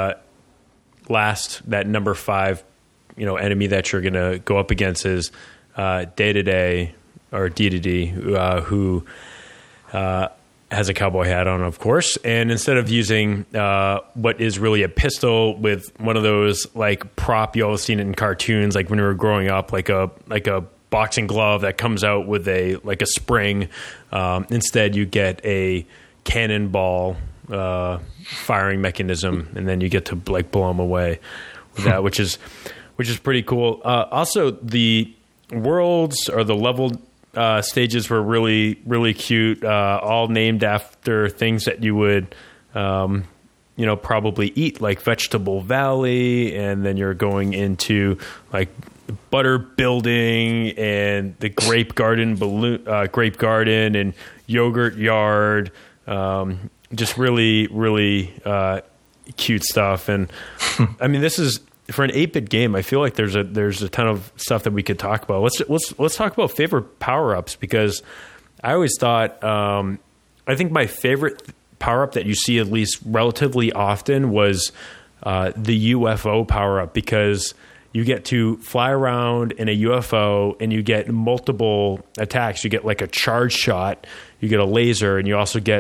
number 5, enemy that you're gonna go up against is Day-to-Day or D-to-D, who has a cowboy hat on, of course, and instead of using what is really a pistol with one of those like prop, you always seen it in cartoons, like when we were growing up, like a boxing glove that comes out with a spring. Instead, you get a cannonball firing mechanism, and then you get to like blow them away with that, which is pretty cool. Also, the worlds or the level stages were really, really cute, all named after things that you would, probably eat, like Vegetable Valley, and then you're going into like butter building and the grape garden and yogurt yard. Just really, really cute stuff. And I mean, this is, for an 8-bit game, I feel like there's a ton of stuff that we could talk about. Let's talk about favorite power-ups, because I always thought I think my favorite power-up that you see at least relatively often was the UFO power-up, because you get to fly around in a UFO and you get multiple attacks. You get like a charge shot, you get a laser, and you also get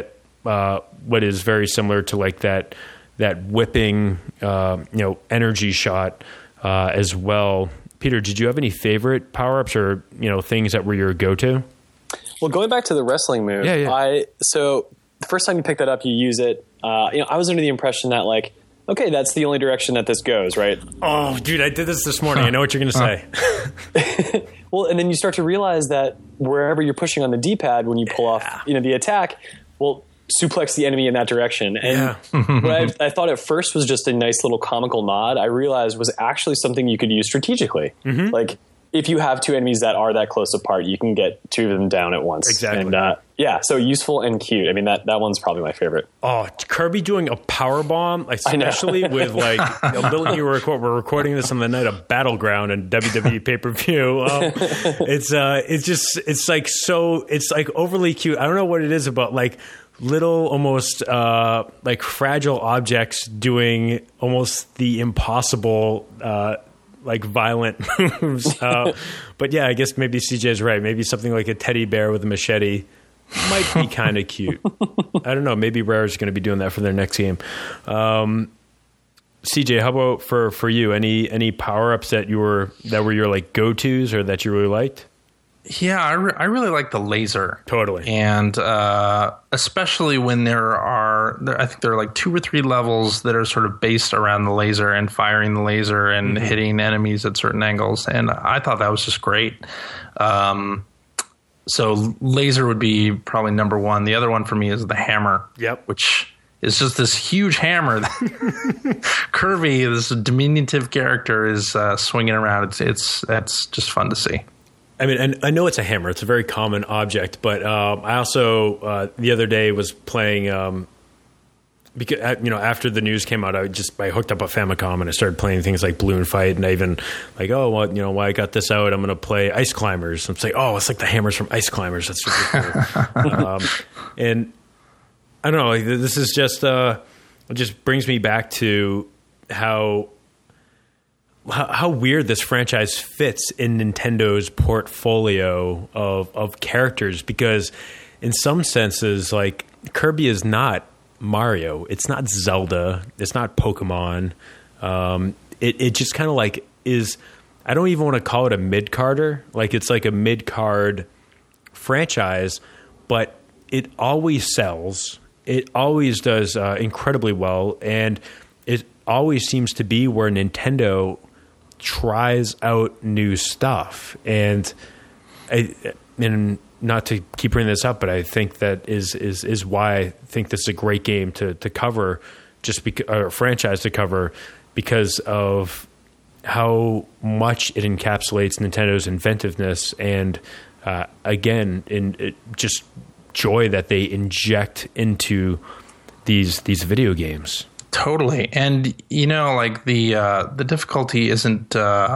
what is very similar to like that whipping, energy shot as well. Peter, did you have any favorite power-ups or, things that were your go-to? Well, going back to the wrestling move, so the first time you pick that up, you use it. I was under the impression that like, okay, that's the only direction that this goes, right? Oh, dude, I did this morning. I know what you're going to say. Well, and then you start to realize that wherever you're pushing on the D-pad when you pull off, the attack, well, suplex the enemy in that direction. And what I thought at first was just a nice little comical nod, I realized was actually something you could use strategically. Mm-hmm. Like, if you have two enemies that are that close apart, you can get two of them down at once. Exactly. And so useful and cute. I mean, that one's probably my favorite. Oh, Kirby doing a power bomb, especially with like we're recording this on the night of Battleground and WWE pay-per-view. It's like overly cute. I don't know what it is about like little almost like fragile objects doing almost the impossible like violent moves. But yeah, I guess maybe CJ's right. Maybe something like a teddy bear with a machete might be kind of cute. I don't know. Maybe Rare's going to be doing that for their next game. CJ, how about for you? Any power-ups that were your like go-tos or that you really liked? Yeah, I really like the laser. Totally. And especially when I think there are like 2 or 3 levels that are sort of based around the laser and firing the laser and hitting enemies at certain angles. And I thought that was just great. So laser would be probably number one. The other one for me is the hammer. Yep. Which is just this huge hammer that Kirby, this diminutive character, is swinging around. That's just fun to see. I mean, and I know it's a hammer. It's a very common object, but I also the other day was playing because after the news came out, I hooked up a Famicom and I started playing things like Balloon Fight, and I even like, why I got this out, I'm going to play Ice Climbers. I'm like, it's like the hammers from Ice Climbers. That's really cool. And I don't know, like, this is just it just brings me back to how weird this franchise fits in Nintendo's portfolio of characters, because in some senses, like, Kirby is not Mario, it's not Zelda, it's not Pokemon. It just kind of like is, I don't even want to call it a mid-carder. Like, it's like a mid-card franchise, but it always sells. It always does incredibly well, and it always seems to be where Nintendo tries out new stuff. And not to keep bringing this up, but I think that is why I think this is a great game to cover, or a franchise to cover, because of how much it encapsulates Nintendo's inventiveness and again, just joy that they inject into these video games. Totally. And like the difficulty isn't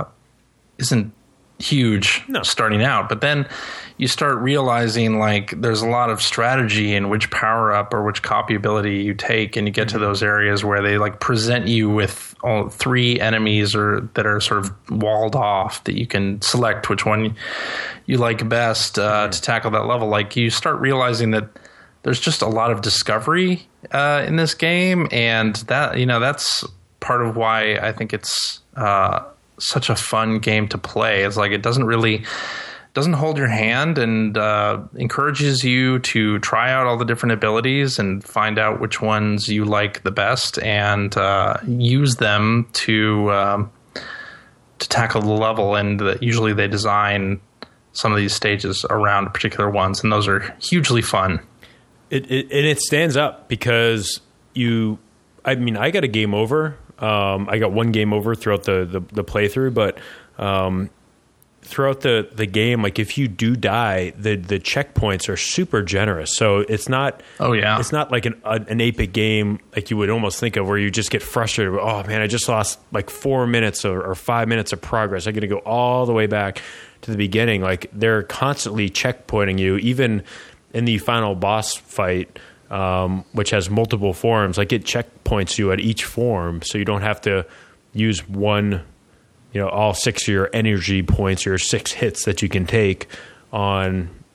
huge starting out, but then you start realizing like there's a lot of strategy in which power up or which copy ability you take, and you get to those areas where they like present you with all 3 enemies that are sort of walled off that you can select which one you like best to tackle that level. Like, you start realizing that there's just a lot of discovery in this game, and that that's part of why I think it's such a fun game to play. It's like it doesn't hold your hand, and encourages you to try out all the different abilities and find out which ones you like the best, and use them to tackle the level. And usually they design some of these stages around particular ones, and those are hugely fun. It stands up because I got a game over. I got 1 game over throughout the playthrough, but throughout the game, like, if you do die, the checkpoints are super generous. So it's not it's not like an 8-bit game like you would almost think of, where you just get frustrated. Oh man, I just lost like 4 minutes or 5 minutes of progress. I'm going to go all the way back to the beginning. Like, they're constantly checkpointing you, even in the final boss fight, which has multiple forms. Like, it checkpoints you at each form, so you don't have to use one, all 6 of your energy points or 6 hits that you can take on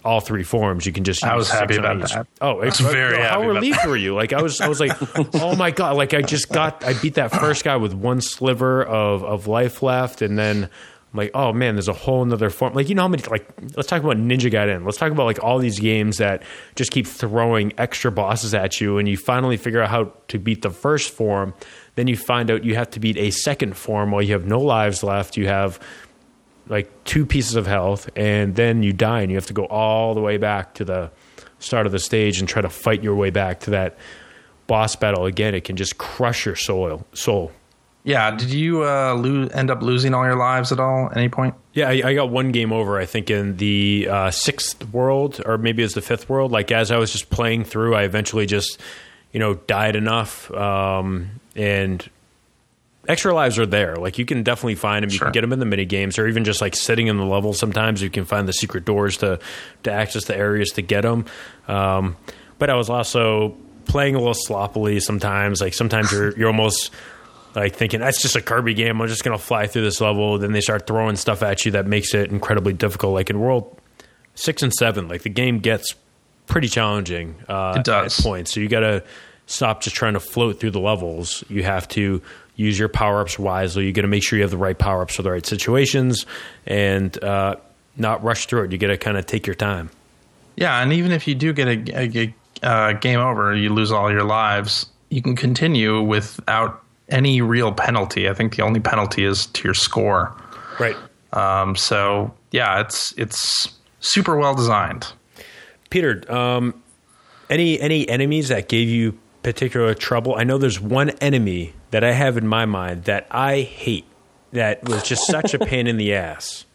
all 3 forms. You can just use I was 6 happy on about each. that. Oh, I was very happy how about relieved were you? Like I was like, oh my god! Like I beat that first guy with 1 sliver of life left, and then I'm like, oh man, there's a whole nother form. Like, you know how many, like, let's talk about Ninja Gaiden. Let's talk about like all these games that just keep throwing extra bosses at you, and you finally figure out how to beat the first form. Then you find out you have to beat a second form while you have no lives left. You have like 2 pieces of health, and then you die, and you have to go all the way back to the start of the stage and try to fight your way back to that boss battle again. It can just crush your soul. Yeah, did you end up losing all your lives at all at any point? Yeah, I got 1 game over, I think, in the 6th world, or maybe it's the 5th world. Like, as I was just playing through, I eventually just, died enough, and extra lives are there. Like, you can definitely find them. You Sure. can get them in the mini games, or even just like sitting in the level. Sometimes you can find the secret doors to access the areas to get them. But I was also playing a little sloppily sometimes. Like, sometimes you're almost like thinking, that's just a Kirby game, I'm just going to fly through this level. Then they start throwing stuff at you that makes it incredibly difficult. Like in World 6 and 7, like the game gets pretty challenging It does. at points. So you got to stop just trying to float through the levels. You have to use your power-ups wisely. You got to make sure you have the right power-ups for the right situations, and not rush through it. You got to kind of take your time. Yeah, and even if you do get a game over, you lose all your lives, you can continue without any real penalty. I think the only penalty is to your score. Right. So yeah, it's super well designed. Peter, any enemies that gave you particular trouble? I know there's one enemy that I have in my mind that I hate, that was just such a pain in the ass.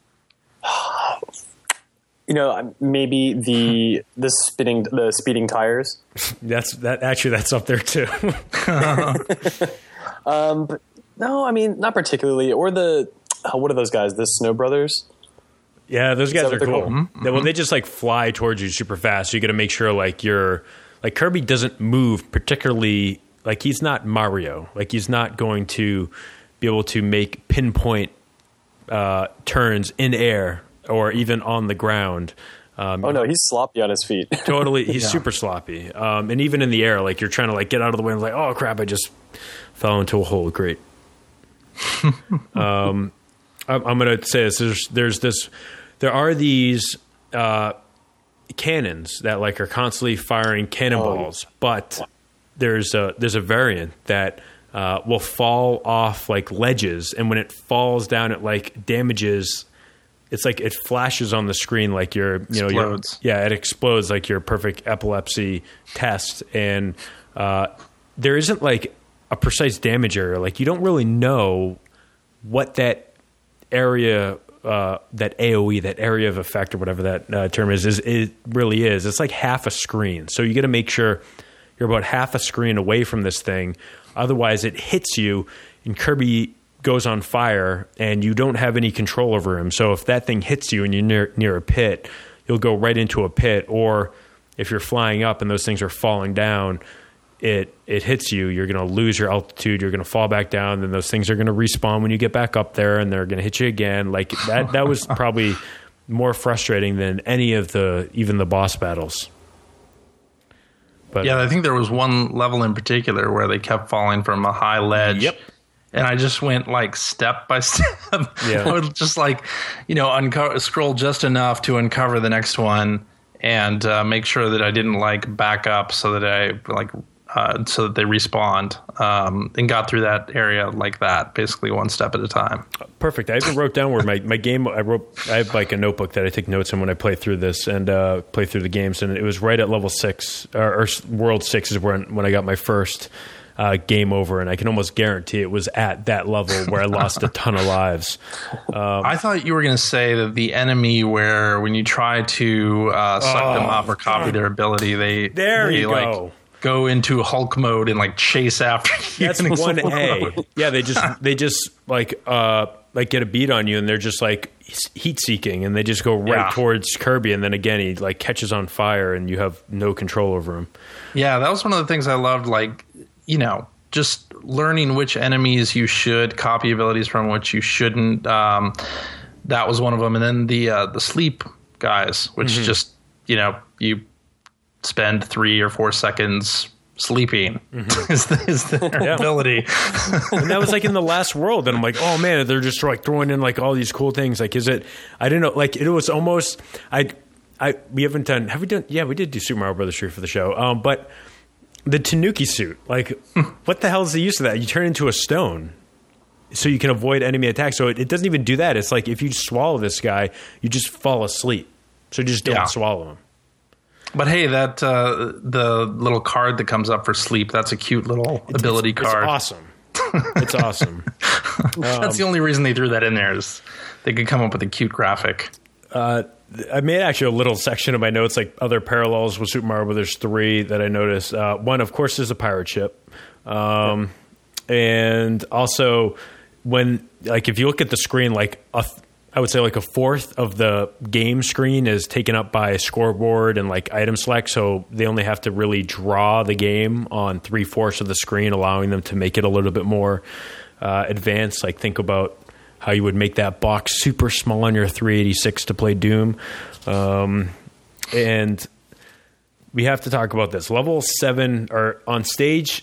Maybe the speeding tires. That's up there too. But no, I mean, not particularly. Or what are those guys? The Snow Brothers? Yeah, those guys are cool. Mm-hmm. Well, they just like fly towards you super fast. So you got to make sure like Kirby doesn't move particularly. Like, he's not Mario. Like, he's not going to be able to make pinpoint turns in air or even on the ground. No, he's sloppy on his feet. Totally, he's super sloppy. And even in the air, like you're trying to like get out of the way and like, oh crap, I just fell into a hole. Great. I'm going to say this. There are these cannons that like are constantly firing cannonballs, but there's a variant that will fall off like ledges, and when it falls down, it like damages. It's like it flashes on the screen like explodes. It explodes like your perfect epilepsy test, and there isn't like a precise damage area. Like, you don't really know what that area, that AOE, that area of effect or whatever that term is. It really is. It's like half a screen. So you got to make sure you're about half a screen away from this thing. Otherwise, it hits you, and Kirby goes on fire, and you don't have any control over him. So if that thing hits you and you're near a pit, you'll go right into a pit. Or if you're flying up and those things are falling down, it hits you, you're going to lose your altitude, you're going to fall back down, then those things are going to respawn when you get back up there, and they're going to hit you again. Like that was probably more frustrating than any of even the boss battles. But yeah, I think there was one level in particular where they kept falling from a high ledge. Yep. And I just went like step by step. Yeah. I would just like, scroll just enough to uncover the next one, and make sure that I didn't like back up so that so that they respawned, and got through that area like that, basically one step at a time. Perfect. I even wrote down where my game. I have like a notebook that I take notes in when I play through this and play through the games, and it was right at level 6 or World 6 is when I got my first game over, and I can almost guarantee it was at that level where I lost a ton of lives. I thought you were going to say that the enemy where when you try to suck them up or copy their ability, they go into Hulk mode and like chase after you. That's 1A. Yeah, they just like get a beat on you, and they're just like heat seeking, and they just go right towards Kirby, and then again he like catches on fire, and you have no control over him. Yeah, that was one of the things I loved. Like, just learning which enemies you should copy abilities from, which you shouldn't. That was one of them. And then the sleep guys, which just, you spend 3 or 4 seconds sleeping is their ability. And that was like in the last world. And I'm like, oh man, they're just like throwing in like all these cool things. Like, is it, I didn't know, like it was almost, we haven't done, have we done? Yeah, we did do Super Mario Brothers 3 for the show. But the Tanuki suit, like what the hell is the use of that? You turn into a stone so you can avoid enemy attacks. So it doesn't even do that. It's like if you swallow this guy, you just fall asleep. So just don't swallow him. But hey, that the little card that comes up for sleep, that's a cute little ability card. It's awesome. It's awesome. That's the only reason they threw that in there, is they could come up with a cute graphic. I made actually a little section of my notes, like other parallels with Super Mario Brothers 3 that I noticed. One, of course, is a pirate ship. And also when, like, if you look at the screen, like I would say like a fourth of the game screen is taken up by a scoreboard and like item select. So they only have to really draw the game on 3/4 of the screen, allowing them to make it a little bit more advanced. Like think about how you would make that box super small on your 386 to play Doom. And we have to talk about this. Level 7 or on stage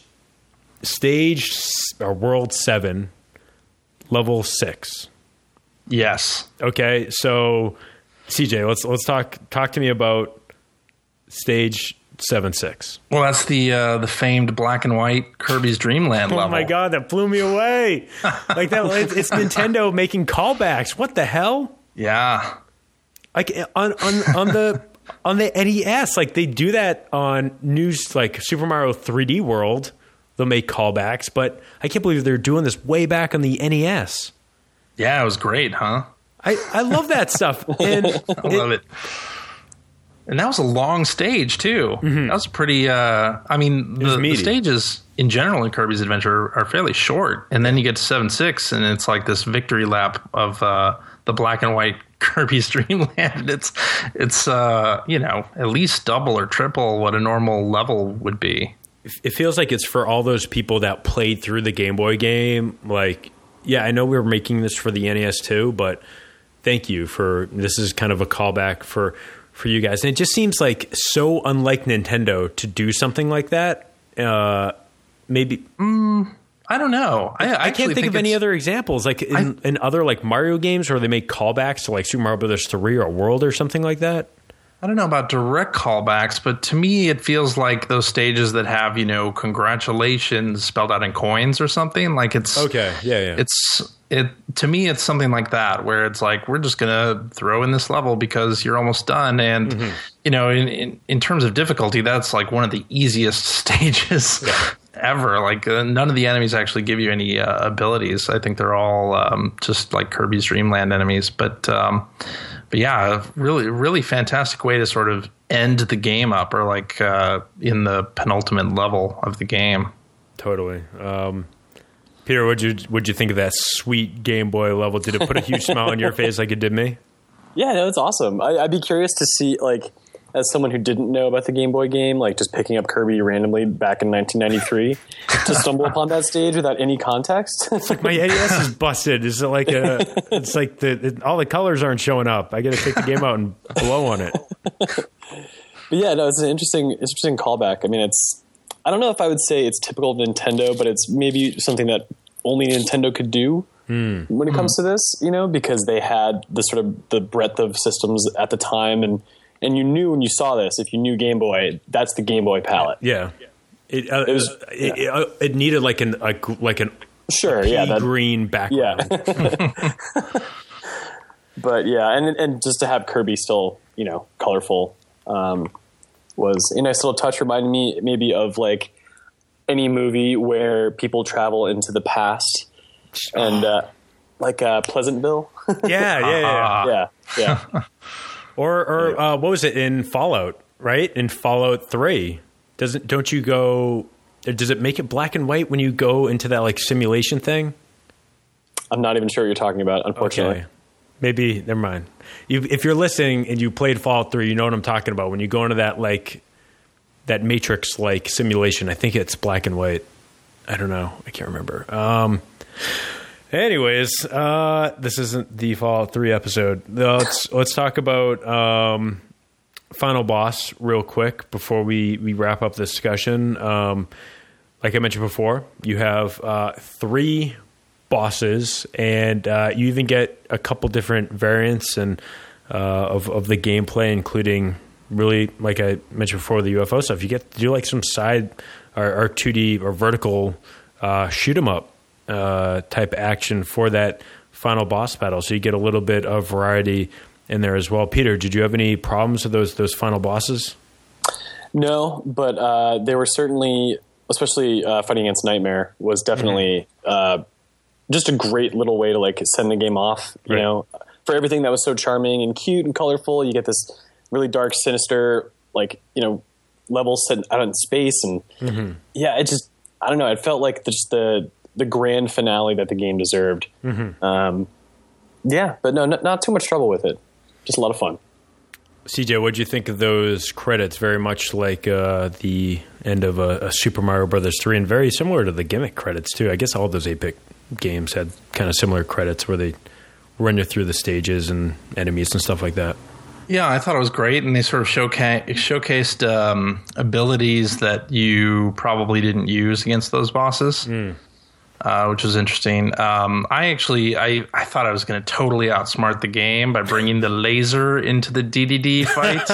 or world 7, level 6. Yes. Okay, so CJ, let's talk to me about stage 7-6. Well, that's the famed black and white Kirby's Dream Land level. Oh my god, that blew me away! Like that, it's Nintendo making callbacks. What the hell? Yeah. Like on the NES, like they do that on news like Super Mario 3D World. They'll make callbacks, but I can't believe they're doing this way back on the NES. Yeah, it was great, huh? I love that stuff. And I love it. And that was a long stage, too. That was pretty... I mean, the stages in general in Kirby's Adventure are fairly short. And then you get to 7-6, and it's like this victory lap of the black and white Kirby's Dream Land. It's at least double or triple what a normal level would be. It feels like it's for all those people that played through the Game Boy game, like... Yeah, I know we were making this for the NES too, but thank you for this is kind of a callback for you guys. And it just seems like so unlike Nintendo to do something like that. Maybe I don't know. I can't think of any other examples like in other like Mario games where they make callbacks to like Super Mario Brothers 3 or World or something like that. I don't know about direct callbacks, but to me it feels like those stages that have, congratulations spelled out in coins or something. Like it's okay, yeah. To me it's something like that where it's like we're just gonna throw in this level because you're almost done. And in terms of difficulty, that's like one of the easiest stages ever. Like none of the enemies actually give you any abilities. I think they're all just like Kirby's Dream Land enemies, but yeah, really, really fantastic way to sort of end the game up, or like in the penultimate level of the game. Totally. Peter, what'd you think of that sweet Game Boy level? Did it put a huge smile on your face like it did me? Yeah, no, it's awesome. I'd be curious to see, like, as someone who didn't know about the Game Boy game, like just picking up Kirby randomly back in 1993 to stumble upon that stage without any context. It's like my NES is busted. Is it like it's like all the colors aren't showing up. I got to take the game out and blow on it. But yeah, no, it's an interesting callback. I mean, I don't know if I would say it's typical of Nintendo, but it's maybe something that only Nintendo could do when it comes to this, because they had the sort of the breadth of systems at the time, and you knew when you saw this, if you knew Game Boy, that's the Game Boy palette. Yeah, it needed like an sure, green background. Yeah. But yeah, and just to have Kirby still, colorful, was a nice little touch. Reminded me maybe of like any movie where people travel into the past, and like Pleasantville. Yeah. Or Yeah. What was it in Fallout? Right, in Fallout 3, does it make it black and white when you go into that like simulation thing? I'm not even sure what you're talking about, unfortunately. Okay. Maybe never mind. If you're listening and you played Fallout 3, you know what I'm talking about. When you go into that like that Matrix like simulation, I think it's black and white. I don't know. I can't remember. Anyways, this isn't the Fallout 3 episode. Let's talk about Final Boss real quick before we wrap up this discussion. Like I mentioned before, you have 3 bosses, and you even get a couple different variants and of the gameplay, including really, like I mentioned before, the UFO stuff. You get to do like some side or 2D or vertical shoot 'em up type action for that final boss battle, so you get a little bit of variety in there as well. Peter, did you have any problems with those final bosses? No, but they were certainly, especially fighting against Nightmare, was definitely just a great little way to like send the game off. You know, for everything that was so charming and cute and colorful, you get this really dark, sinister, like, you know, level set out in space, and yeah, it just, I don't know, it felt like just the grand finale that the game deserved. Yeah, but no, not too much trouble with it. Just a lot of fun. CJ, what did you think of those credits? Very much like the end of a Super Mario Brothers 3, and very similar to the gimmick credits too. I guess all those 8-bit games had kind of similar credits where they run you through the stages and enemies and stuff like that. Yeah, I thought it was great, and they sort of showcased abilities that you probably didn't use against those bosses, which was interesting. I thought I was going to totally outsmart the game by bringing the laser into the DDD fight.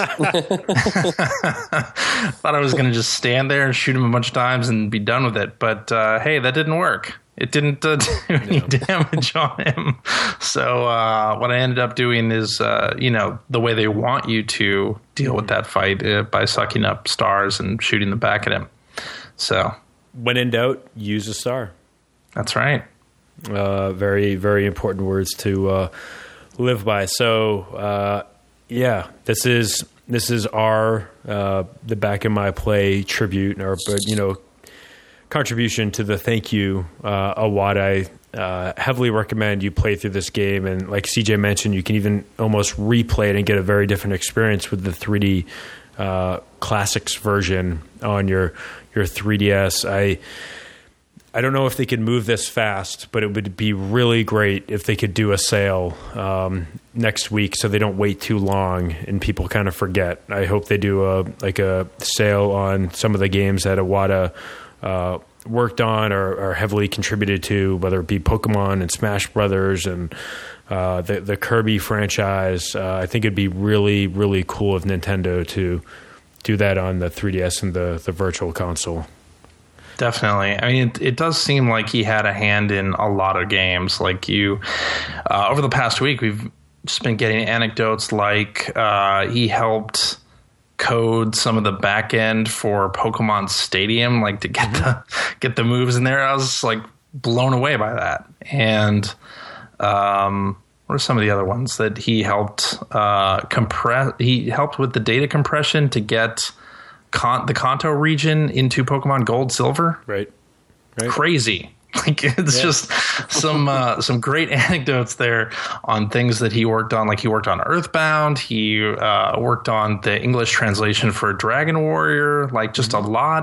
Thought I was going to just stand there and shoot him a bunch of times and be done with it, but hey, that didn't work. It didn't do any damage on him. So what I ended up doing is, the way they want you to deal with that fight by sucking up stars and shooting them back at him. So when in doubt, use a star. That's right. Very, very important words to live by. So this is our the Back in My Play tribute, or contribution to the thank you award. I heavily recommend you play through this game, and like CJ mentioned, you can even almost replay it and get a very different experience with the 3D classics version on your 3DS. I don't know if they could move this fast, but it would be really great if they could do a sale next week, so they don't wait too long and people kind of forget. I hope they do a sale on some of the games that Iwata worked on or heavily contributed to, whether it be Pokemon and Smash Brothers and the Kirby franchise. I think it'd be really, really cool of Nintendo to do that on the 3DS and the Virtual Console. Definitely. I mean, it does seem like he had a hand in a lot of games. Like over the past week, we've just been getting anecdotes like he helped code some of the back end for Pokemon Stadium, like to get the moves in there. I was like blown away by that. And what are some of the other ones that he helped compress? He helped with the data compression to get the Kanto region into Pokemon Gold, Silver. Right. Crazy. Like it's just some great anecdotes there on things that he worked on. Like he worked on Earthbound. He worked on the English translation for Dragon Warrior. Like just a lot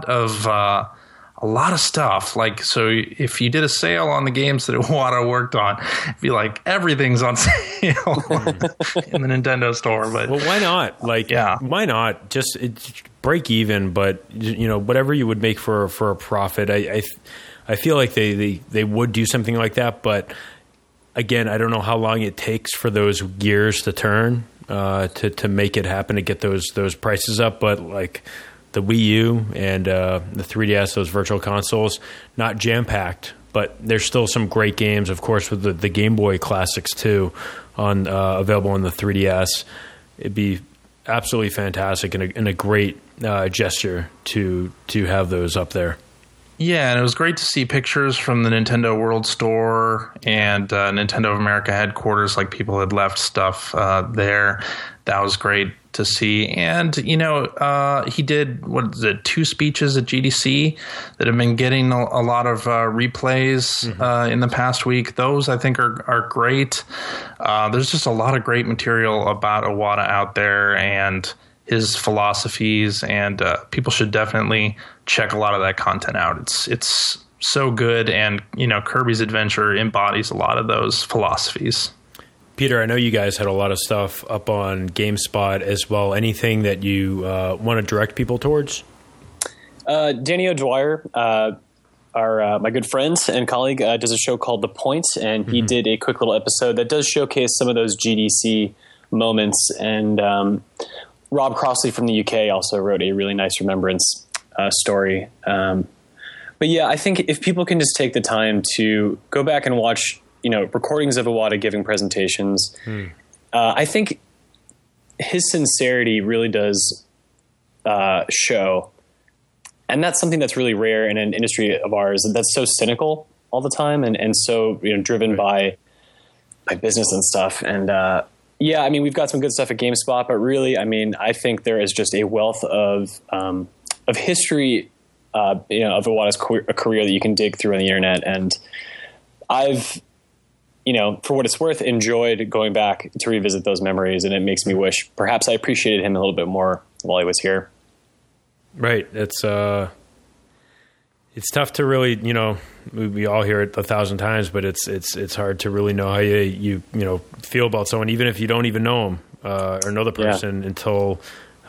of stuff. Like, so if you did a sale on the games that Iwata worked on, it'd be like everything's on sale in the Nintendo store. But well, why not? Like, why not? Just break even, but whatever you would make for a profit. I feel like they would do something like that, but again, I don't know how long it takes for those gears to turn to make it happen, to get those prices up. But like the Wii U and the 3DS, those virtual consoles, not jam-packed, but there's still some great games, of course, with the Game Boy classics too, on available on the 3DS. It'd be absolutely fantastic and a great gesture to have those up there. Yeah, and it was great to see pictures from the Nintendo World Store and Nintendo of America headquarters. Like people had left stuff there. That was great to see. And, he did, 2 speeches at GDC that have been getting a lot of replays in the past week. Those, I think, are great. There's just a lot of great material about Iwata out there and his philosophies, and people should definitely check a lot of that content out. It's so good, and Kirby's Adventure embodies a lot of those philosophies. Peter, I know you guys had a lot of stuff up on GameSpot as well. Anything that you want to direct people towards? Danny O'Dwyer, my good friend and colleague, does a show called The Point, and he did a quick little episode that does showcase some of those GDC moments. And Rob Crossley from the UK also wrote a really nice remembrance story. But yeah, I think if people can just take the time to go back and watch, recordings of Iwata giving presentations, I think his sincerity really does show. And that's something that's really rare in an industry of ours that's so cynical all the time and so driven by business and stuff. And yeah, I mean, we've got some good stuff at GameSpot, but really, I mean, I think there is just a wealth of history, of Iwata's career that you can dig through on the internet. And I've, for what it's worth, enjoyed going back to revisit those memories, and it makes me wish perhaps I appreciated him a little bit more while he was here. Right. It's tough to really, we all hear it 1,000 times, but it's hard to really know how you feel about someone, even if you don't even know them or know the person until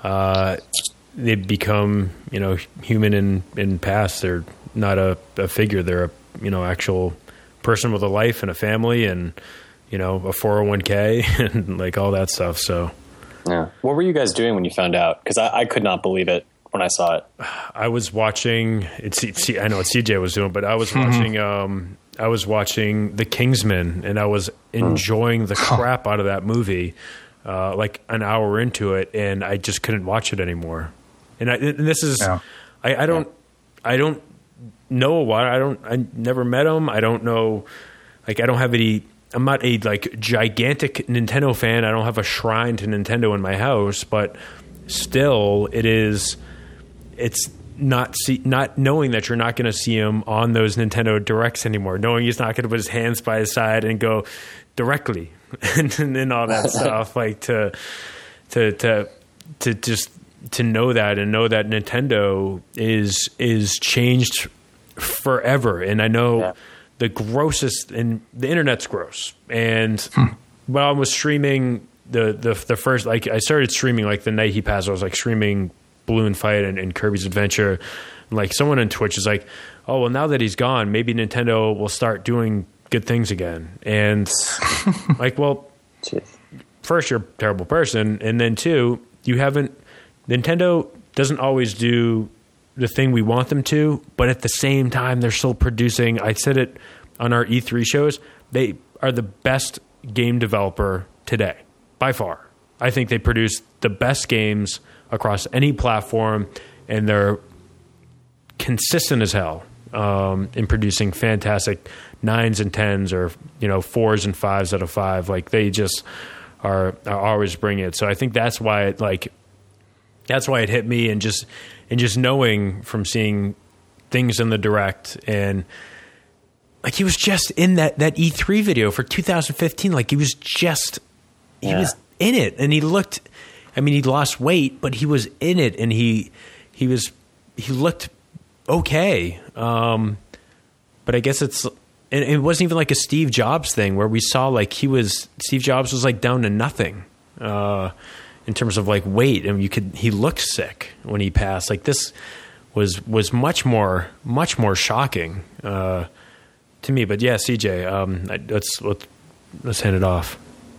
they become, human and pass. They're not a figure. They're a, actual person with a life and a family and, a 401k and like all that stuff. So, yeah. What were you guys doing when you found out? Because I could not believe it when I saw it. I was watching. I know what CJ was doing, but I was watching. I was watching The Kingsman, and I was enjoying the crap out of that movie. Like an hour into it, and I just couldn't watch it anymore. And this is. Yeah. I don't know what I never met him. I don't know. Like I don't have any. I'm not a gigantic Nintendo fan. I don't have a shrine to Nintendo in my house, but still, it's not knowing that you're not going to see him on those Nintendo Directs anymore, knowing he's not going to put his hands by his side and go directly and all that stuff. Like to know that and know that Nintendo is changed forever. And I know the grossest, and the internet's gross. And while I was streaming the first, I started streaming the night he passed. I was streaming Balloon Fight and Kirby's Adventure. Someone on Twitch is like, oh, well, now that he's gone, maybe Nintendo will start doing good things again. And well, first, you're a terrible person. And then two, Nintendo doesn't always do the thing we want them to, but at the same time, they're still producing. I said it on our E3 shows. They are the best game developer today, by far. I think they produce the best games across any platform, and they're consistent as hell in producing fantastic 9s and 10s or 4s and 5s out of 5. They just are always bringing it. So I think that's why it hit me, and just knowing from seeing things in the Direct, and he was just in that E3 video for 2015. He was was in it, and he looked. I mean, he lost weight, but he was in it, and he looked okay. But I guess it wasn't even like a Steve Jobs thing where we saw Steve Jobs was down to nothing in terms of weight, and he looked sick when he passed. This was much more shocking to me. But yeah, CJ, let's hand it off.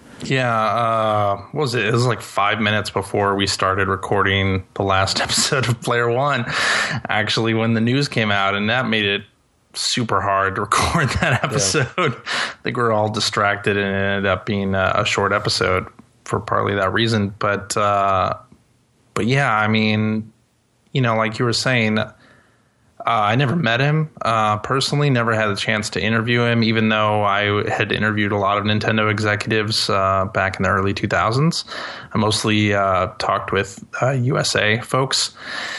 Yeah, what was it? It was 5 minutes before we started recording the last episode of Player One, actually, when the news came out, and that made it super hard to record that episode. Yeah. I think we were all distracted, and it ended up being a short episode for partly that reason. But yeah, I mean, like you were saying, I never met him personally, never had a chance to interview him, even though I had interviewed a lot of Nintendo executives back in the early 2000s. I mostly talked with USA folks.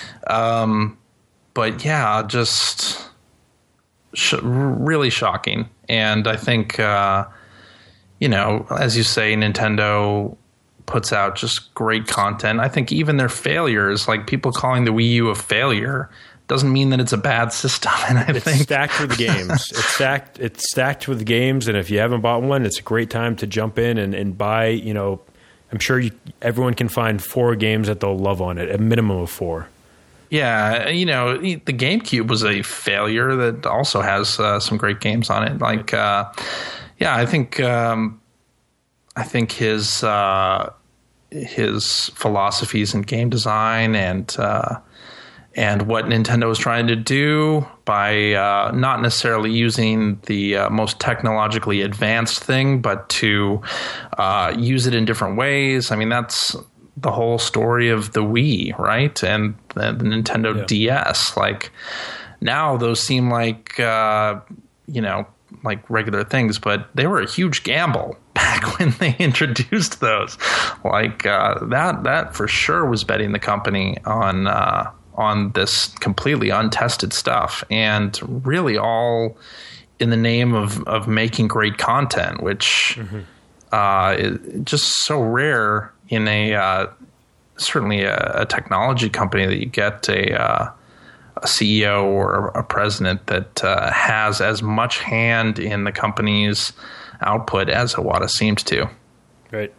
But yeah, just really shocking. And I think, as you say, Nintendo puts out just great content. I think even their failures, people calling the Wii U a failure, doesn't mean that it's a bad system. And it's stacked with games. It's stacked with games, and if you haven't bought one, it's a great time to jump in and buy. You know, I'm sure everyone can find 4 games that they'll love on it, a minimum of 4. Yeah, you know, the GameCube was a failure that also has some great games on it. Like, I think his philosophies in game design and what Nintendo was trying to do by not necessarily using the most technologically advanced thing, but to use it in different ways. I mean, that's the whole story of the Wii, right? And the Nintendo DS. Like, now those seem like, like regular things, but they were a huge gamble back when they introduced those. Like, that for sure was betting the company on this completely untested stuff, and really all in the name of making great content, which is just so rare in certainly a technology company, that you get a CEO or a president that has as much hand in the company's output as Iwata seems to. Right.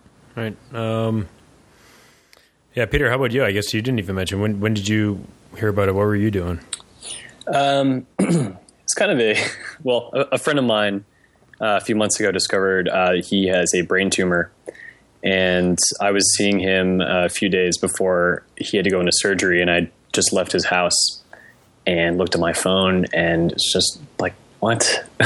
Yeah, Peter, how about you? I guess you didn't even mention. When did you hear about it? What were you doing? It's kind of a friend of mine a few months ago discovered he has a brain tumor, and I was seeing him a few days before he had to go into surgery, and I just left his house and looked at my phone, and it's just like, what?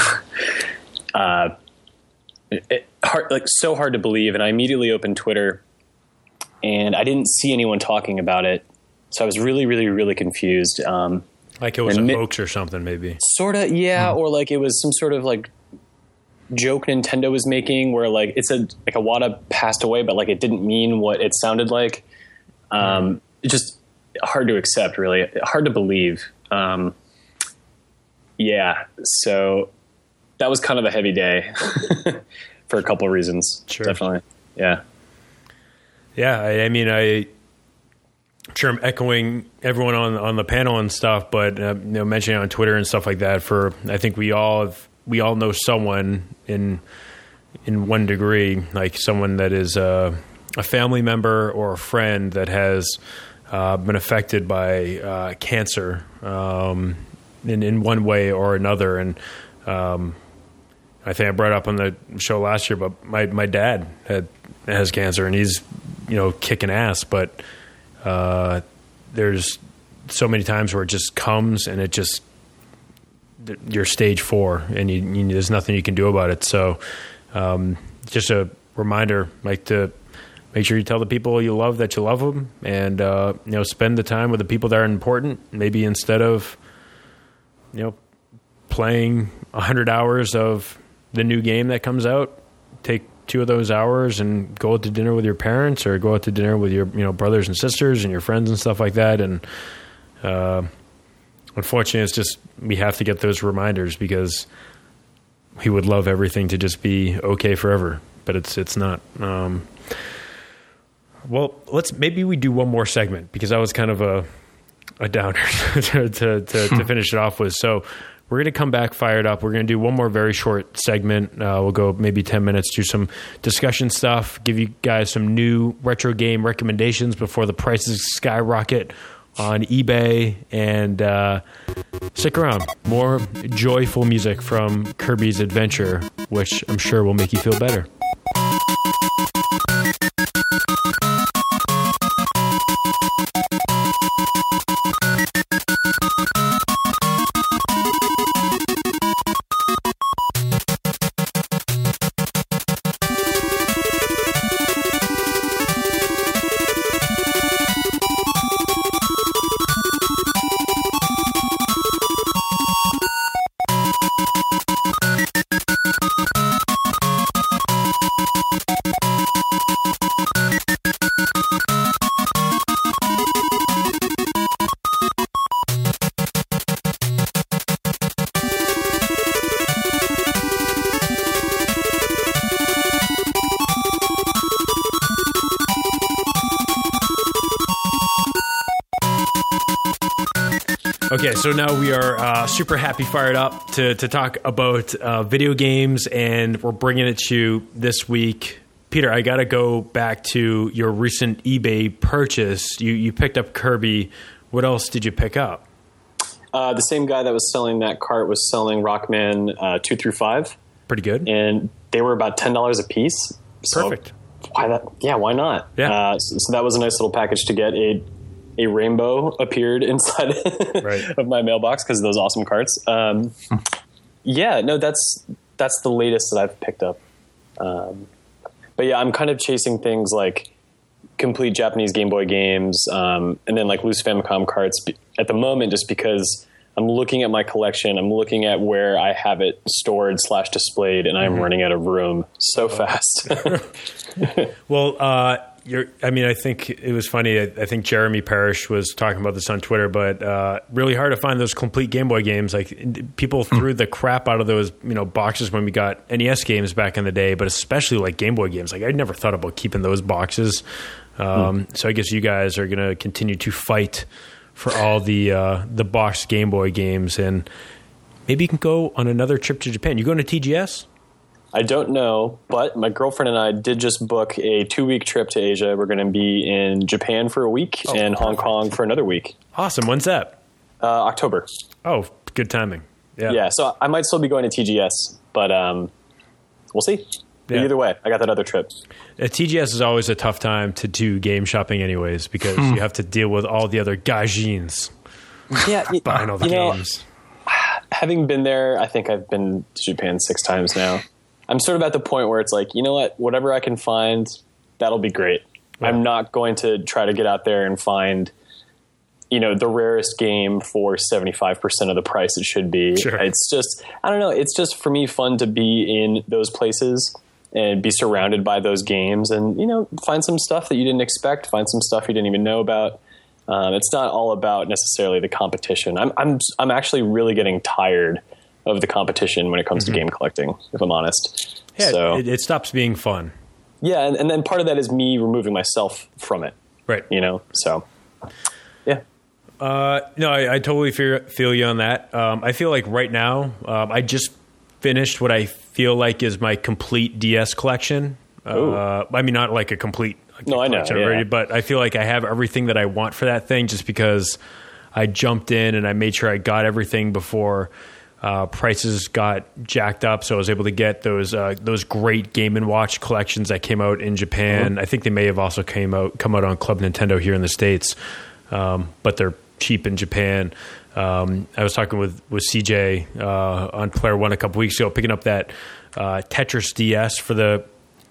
So hard to believe. And I immediately opened Twitter, and I didn't see anyone talking about it. So I was really, really, really confused. Like it was a hoax or something, maybe. Sort of, yeah. Or like it was some sort of like joke Nintendo was making where like it said like Iwata passed away, but like it didn't mean what it sounded like. It's just hard to accept, really. Hard to believe. Yeah. So that was kind of a heavy day for a couple of reasons. Sure. Definitely. Yeah. Yeah, I'm sure I'm echoing everyone on the panel and stuff, but mentioning it on Twitter and stuff like that. I think we all know someone in one degree, like someone that is a family member or a friend that has been affected by cancer in one way or another. And I think I brought it up on the show last year, but my dad has cancer, and he's kicking ass, but there's so many times where it just comes and it just you're stage 4 and there's nothing you can do about it. So just a reminder, like, to make sure you tell the people you love that you love them, and spend the time with the people that are important. Maybe instead of playing 100 hours of the new game that comes out, take 2 of those hours and go out to dinner with your parents, or go out to dinner with your brothers and sisters and your friends and stuff like that. And unfortunately, it's just we have to get those reminders, because we would love everything to just be okay forever, but it's not. Well, maybe we do one more segment, because that was kind of a downer to finish it off with. So we're going to come back fired up. We're going to do one more very short segment. We'll go maybe 10 minutes, do some discussion stuff, give you guys some new retro game recommendations before the prices skyrocket on eBay, and stick around. More joyful music from Kirby's Adventure, which I'm sure will make you feel better. Okay, so now we are super happy, fired up to talk about video games, and we're bringing it to you this week. Peter, I got to go back to your recent eBay purchase. You picked up Kirby. What else did you pick up? The same guy that was selling that cart was selling Rockman 2 through 5. Pretty good. And they were about $10 a piece. So Perfect. Why not? Yeah. So that was a nice little package to get. A rainbow appeared inside Right. of my mailbox because of those awesome carts. Yeah, no, that's the latest that I've picked up. But yeah, I'm kind of chasing things like complete Japanese Game Boy games, and then like loose Famicom carts at the moment, just because I'm looking at my collection. I'm looking at where I have it stored / displayed, and I'm running out of room so fast. Well, I think it was funny. I think Jeremy Parrish was talking about this on Twitter, but really hard to find those complete Game Boy games. Like people threw the crap out of those, boxes when we got NES games back in the day, but especially like Game Boy games. Like I'd never thought about keeping those boxes. So I guess you guys are going to continue to fight for all the boxed Game Boy games, and maybe you can go on another trip to Japan. You going to TGS? I don't know, but my girlfriend and I did just book a 2-week trip to Asia. We're going to be in Japan for a week and Hong Kong for another week. Awesome. When's that? October. Oh, good timing. Yeah, so I might still be going to TGS, but we'll see. Yeah. Either way, I got that other trip. TGS is always a tough time to do game shopping anyways, because you have to deal with all the other gaijins buying all the games. Having been there, I think I've been to Japan 6 times now. I'm sort of at the point where it's like, you know what, whatever I can find, that'll be great. Yeah. I'm not going to try to get out there and find, the rarest game for 75% of the price it should be. Sure. It's just, I don't know, it's just for me fun to be in those places and be surrounded by those games and, find some stuff that you didn't expect, find some stuff you didn't even know about. It's not all about necessarily the competition. I'm actually really getting tired of the competition when it comes to game collecting, if I'm honest. Yeah, so it stops being fun. Yeah, and then part of that is me removing myself from it. Right. So yeah. No, I totally feel you on that. I feel like right now, I just finished what I feel like is my complete DS collection. Not like a complete collection, I know, yeah. But I feel like I have everything that I want for that thing just because I jumped in and I made sure I got everything before prices got jacked up, so I was able to get those great Game & Watch collections that came out in Japan. I think they may have also come out on Club Nintendo here in the States, but they're cheap in Japan. I was talking with CJ on Player One a couple weeks ago, picking up that Tetris DS for the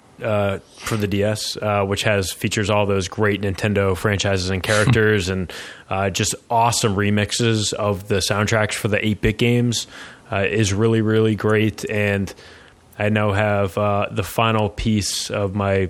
DS, which features all those great Nintendo franchises and characters, and just awesome remixes of the soundtracks for the 8-bit games, is really, really great. And I now have the final piece of my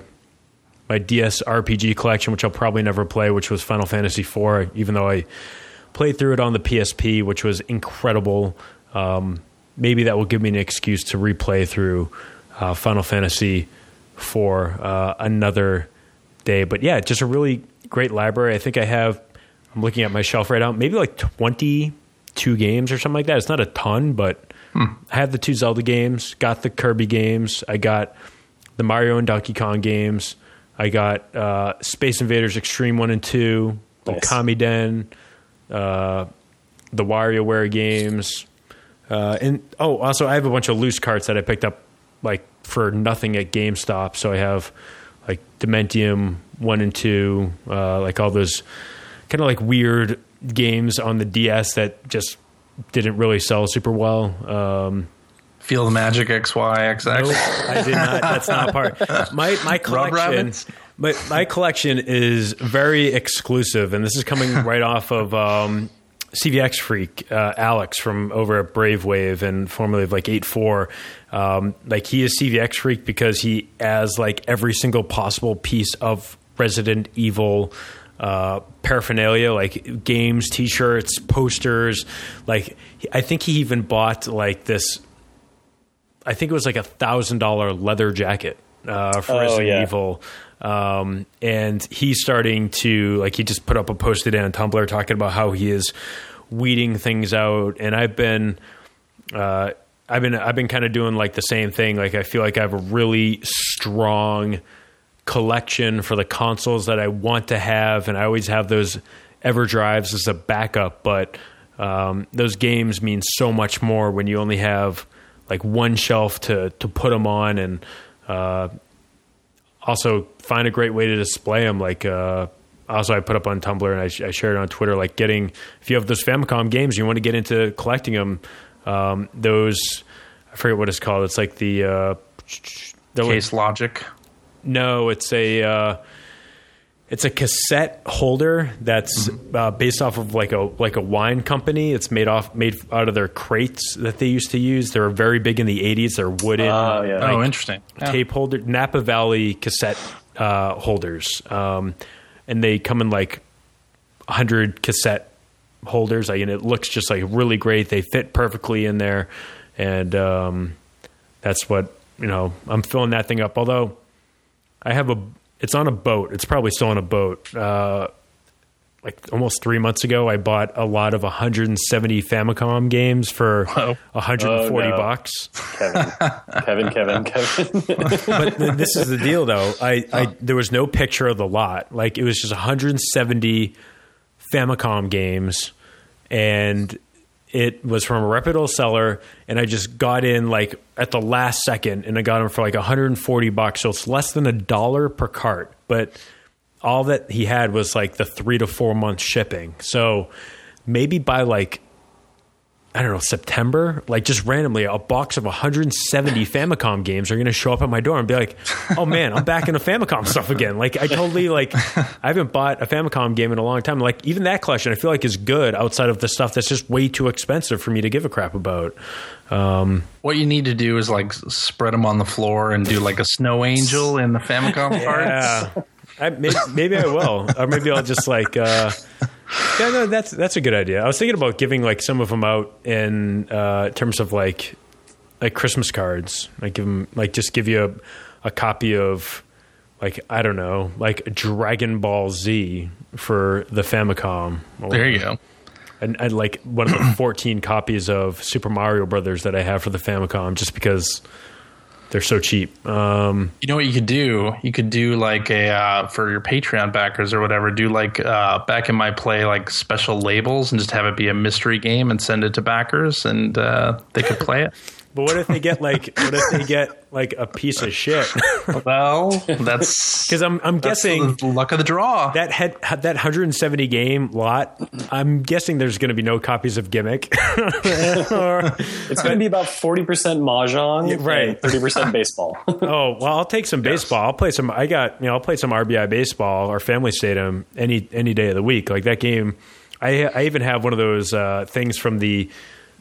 DS RPG collection, which I'll probably never play, which was Final Fantasy IV, even though I played through it on the PSP, which was incredible. Maybe that will give me an excuse to replay through Final Fantasy for another day. But yeah, just a really great library. I think I'm looking at my shelf right now, maybe like 22 games or something like that. It's not a ton, but I have the 2 Zelda games, got the Kirby games, I got the Mario and Donkey Kong games, I got Space Invaders Extreme 1 and 2, the Kamiden, the WarioWare games, and also I have a bunch of loose carts that I picked up like for nothing at GameStop. So I have like Dementium 1 and 2, like all those kind of like weird games on the DS that just didn't really sell super well. Feel the Magic XY XX. No, I did not. That's not part. My collection. My collection is very exclusive, and this is coming right off of CVX Freak, Alex from over at Brave Wave and formerly of like 8.4. Like he is CVX Freak because he has like every single possible piece of Resident Evil paraphernalia, like games, T-shirts, posters. Like I think he even bought like this. I think it was like $1,000 leather jacket for Resident Evil. And he's starting to, like, he just put up a post today on Tumblr talking about how he is weeding things out, and I've been kind of doing like the same thing. Like I feel like I have a really strong collection for the consoles that I want to have, and I always have those EverDrives as a backup, but those games mean so much more when you only have like one shelf to put them on, and also find a great way to display them. Like also I put up on Tumblr and I shared it on Twitter, like if you have those Famicom games, you want to get into collecting them, those, I forget what it's called. It's like the Case Logic. No, it's a cassette holder that's based off of like a wine company. It's made out of their crates that they used to use. They were very big in the 80s. They're wooden. Oh, interesting. Tape holder, Napa Valley cassette holders, and they come in like 100 cassette holders. And it looks just like really great. They fit perfectly in there, and that's what I'm filling that thing up. Although I have it's on a boat. It's probably still on a boat. Like almost 3 months ago, I bought a lot of 170 Famicom games for $140. Kevin. But this is the deal, though. There was no picture of the lot. Like it was just 170 Famicom games, and it was from a reputable seller, and I just got in like at the last second, and I got them for like $140. So it's less than $1 per cart, but all that he had was like the 3 to 4 month shipping. So maybe by like, I don't know, September, like just randomly a box of 170 Famicom games are going to show up at my door and be like, oh man, I'm back into Famicom stuff again. Like I haven't bought a Famicom game in a long time. Like even that collection I feel like is good outside of the stuff that's just way too expensive for me to give a crap about. What you need to do is like spread them on the floor and do like a snow angel in the Famicom cards. Yeah. Maybe I will. Or maybe I'll just like... Yeah, no, that's a good idea. I was thinking about giving like some of them out in terms of like Christmas cards. Like give you a copy of like, I don't know, like Dragon Ball Z for the Famicom. There you go. And like one of the 14 copies of Super Mario Brothers that I have for the Famicom, just because they're so cheap. You know what you could do? You could do like for your Patreon backers or whatever, do like Back in My Play, like special labels, and just have it be a mystery game and send it to backers, and they could play it. But what if they get like a piece of shit? Well, that's because I'm guessing the luck of the draw. That 170 game lot. I'm guessing there's going to be no copies of Gimmick. It's going to be about 40% mahjong, right? And 30% baseball. Oh well, I'll take some baseball. I'll play some. I'll play some RBI baseball or Family Stadium any day of the week. Like that game. I even have one of those things from the.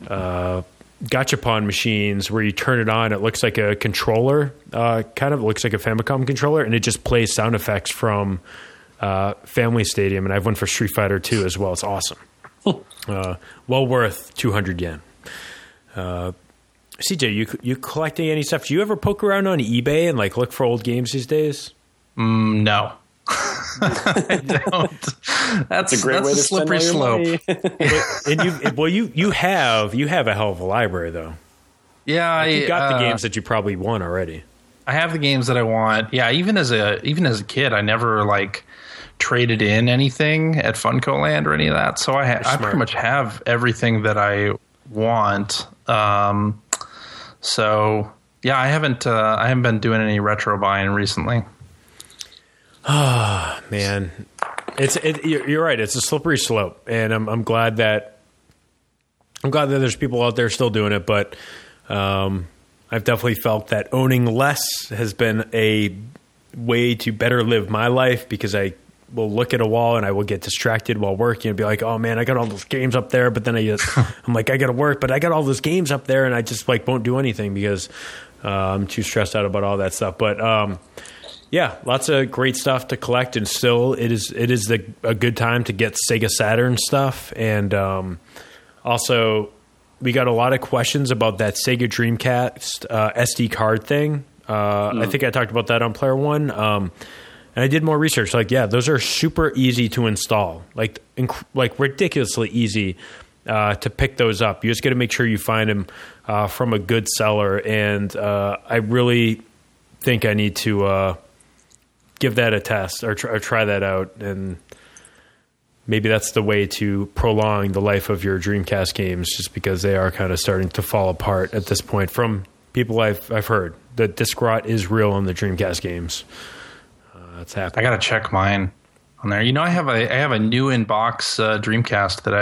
Gachapon machines where you turn it on, it looks like a controller, kind of looks like a Famicom controller, and it just plays sound effects from Family Stadium. And I have one for Street Fighter 2 as well. It's awesome. Well worth 200 yen. CJ, you collecting any stuff? Do you ever poke around on eBay and like look for old games these days? No. I don't. That's a great way to slippery slope. And you have a hell of a library though. Yeah, you got the games that you probably won already. I have the games that I want. Yeah, even as a kid, I never like traded in anything at Funko Land or any of that. So I pretty much have everything that I want. So yeah, I haven't been doing any retro buying recently. Oh man, you're right. It's a slippery slope, and I'm glad that there's people out there still doing it. But I've definitely felt that owning less has been a way to better live my life, because I will look at a wall and I will get distracted while working and be like, oh man, I got all those games up there. But then I'm like, I got to work, but I got all those games up there, and I just like won't do anything because I'm too stressed out about all that stuff. But yeah, lots of great stuff to collect, and still it is a good time to get Sega Saturn stuff. And also, we got a lot of questions about that Sega Dreamcast SD card thing. I think I talked about that on Player One, and I did more research. Like, yeah, those are super easy to install, like ridiculously easy. to pick those up. You just got to make sure you find them from a good seller. And I really think I need to give that a test or try that out. And maybe that's the way to prolong the life of your Dreamcast games, just because they are kind of starting to fall apart at this point. From people I've heard, that disc rot is real on the Dreamcast games. It's happening. I got to check mine on there. I have a new in-box Dreamcast that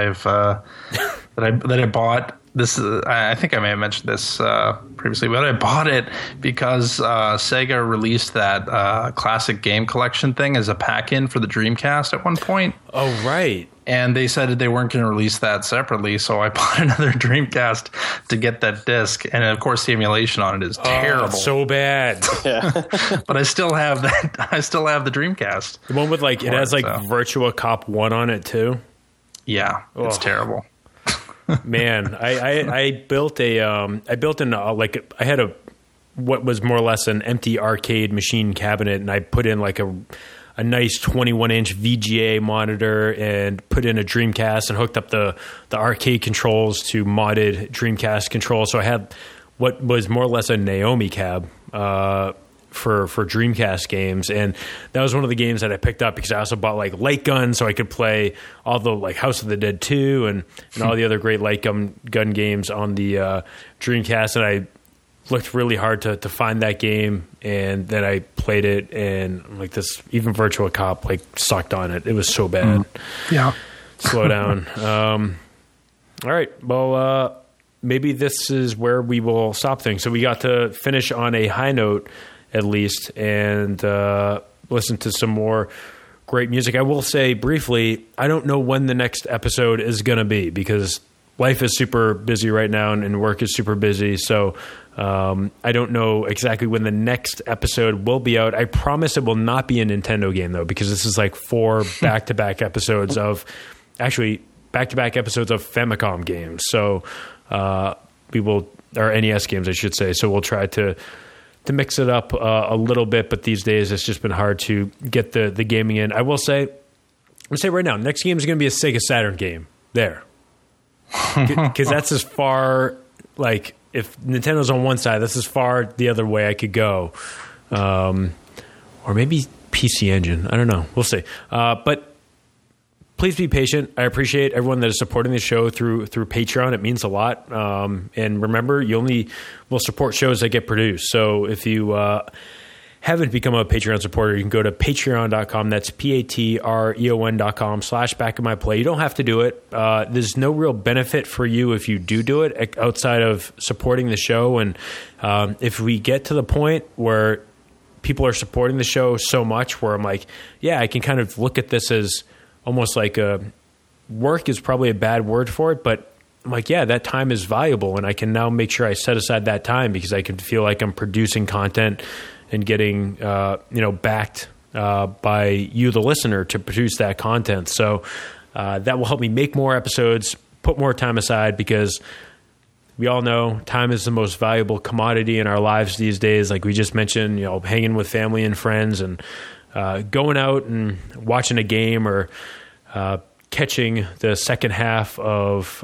I bought. This I think I may have mentioned this previously, but I bought it because Sega released that classic game collection thing as a pack-in for the Dreamcast at one point. Oh, right. And they said that they weren't going to release that separately, so I bought another Dreamcast to get that disc. And of course, the emulation on it is terrible, so bad. Yeah. But I still have that. I still have the Dreamcast. The one with it has Virtua Cop 1 on it too. Yeah, it's terrible. Man, I built I had what was more or less an empty arcade machine cabinet, and I put in like a nice 21-inch VGA monitor and put in a Dreamcast and hooked up the arcade controls to modded Dreamcast controls. So I had what was more or less a Naomi cab for Dreamcast games, and that was one of the games that I picked up because I also bought like light guns so I could play all the like House of the Dead 2 and all the other great light gun games on the Dreamcast. And I looked really hard to find that game, and then I played it, and like this, even Virtua Cop like sucked on it. It was so bad. Yeah. Slow down. All right. Well, maybe this is where we will stop things. So we got to finish on a high note at least, and listen to some more great music. I will say briefly, I don't know when the next episode is going to be because life is super busy right now and work is super busy. So I don't know exactly when the next episode will be out. I promise it will not be a Nintendo game, though, because this is like 4 back-to-back episodes of Famicom games. So we will, or NES games, I should say. So we'll try to mix it up a little bit, but these days it's just been hard to get the gaming in. I will say, I'm going to say right now, next game is going to be a Sega Saturn game. There. Because that's as far, like, if Nintendo's on one side, that's as far the other way I could go. Or maybe PC Engine. I don't know. We'll see. But please be patient. I appreciate everyone that is supporting the show through Patreon. It means a lot. And remember, you only will support shows that get produced. So if you haven't become a Patreon supporter, you can go to patreon.com. That's patreon.com/backofmyplay. You don't have to do it. There's no real benefit for you if you do it outside of supporting the show. And if we get to the point where people are supporting the show so much where I'm like, yeah, I can kind of look at this as almost like work is probably a bad word for it, but I'm like, yeah, that time is valuable, and I can now make sure I set aside that time because I can feel like I'm producing content and getting backed by you, the listener, to produce that content. So that will help me make more episodes, put more time aside, because we all know time is the most valuable commodity in our lives these days. Like we just mentioned, hanging with family and friends and going out and watching a game or catching the second half of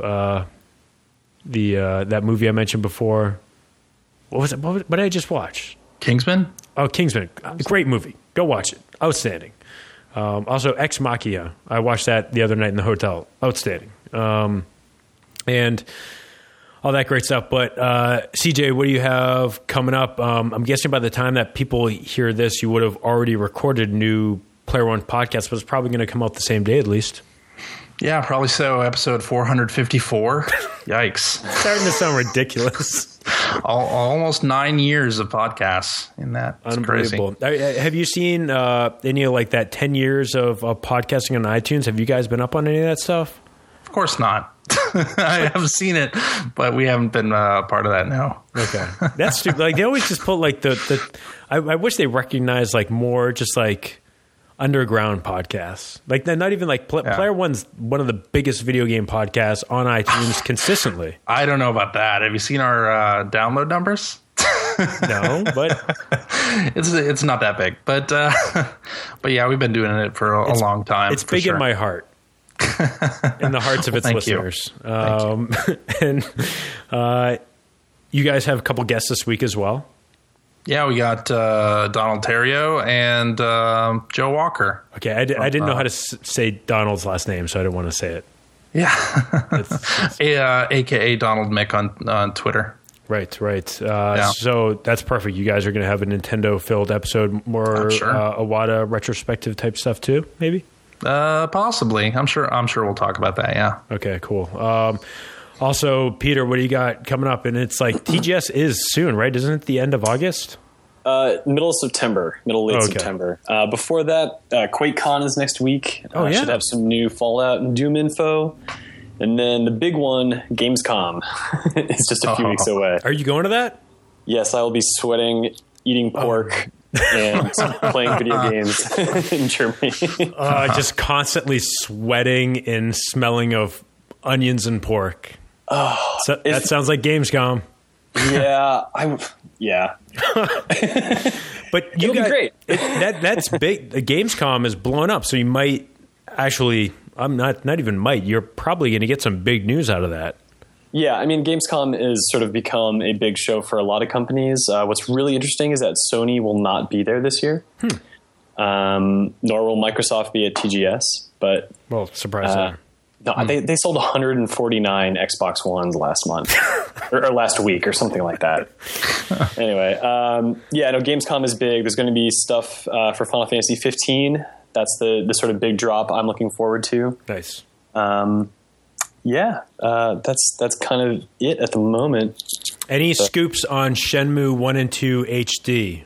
that movie I mentioned before. What was it? What did I just watch? Kingsman? Oh, Kingsman. Great movie. Go watch it. Outstanding. Also, Ex Machina. I watched that the other night in the hotel. Outstanding. And all that great stuff. But CJ, what do you have coming up? I'm guessing by the time that people hear this, you would have already recorded a new Player One podcast, but it's probably going to come out the same day at least. Yeah, probably so. Episode 454. Yikes. It's starting to sound ridiculous. Almost 9 years of podcasts in that. It's unbelievable. Crazy. Have you seen any of like that 10 years of podcasting on iTunes? Have you guys been up on any of that stuff? Of course not. I have seen it, but we haven't been part of that now. Okay. That's stupid. Like they always just put like I wish they recognized like more just like underground podcasts. Like they're not even like Player One's one of the biggest video game podcasts on iTunes consistently. I don't know about that. Have you seen our download numbers? No, but it's not that big. But yeah, we've been doing it for a long time. It's big in my heart. in the hearts of its Thank you. listeners. And you guys have a couple guests this week as well. Yeah, we got Donald Terrio and Joe Walker. Okay, I didn't know how to say Donald's last name, so I didn't want to say it. Yeah. AKA Donald Mick on Twitter. Right. So that's perfect. You guys are going to have a Nintendo-filled episode, more Sure. Iwata retrospective type stuff too, maybe? Possibly. I'm sure we'll talk about that, yeah. Okay, cool. Also, Peter, what do you got coming up? And it's like TGS is soon, right? Isn't it the end of August? Middle of September, late September. Before that, QuakeCon is next week. Should have some new Fallout and Doom info. And then the big one, Gamescom, is just a few weeks away. Are you going to that? Yes, I will be sweating, eating pork, and playing video games in Germany. Just constantly sweating and smelling of onions and pork. That sounds like Gamescom. Yeah. But It'll be great. That's big. The Gamescom is blown up, so you might actually. I'm not even might. You're probably going to get some big news out of that. Yeah, I mean, Gamescom has sort of become a big show for a lot of companies. What's really interesting is that Sony will not be there this year, nor will Microsoft be at TGS. But surprise there. No, they sold 149 Xbox Ones last month or last week or something like that. Anyway, Gamescom is big. There's going to be stuff for Final Fantasy 15. That's the sort of big drop I'm looking forward to. Nice. That's kind of it at the moment. Any scoops on Shenmue 1 and 2 HD?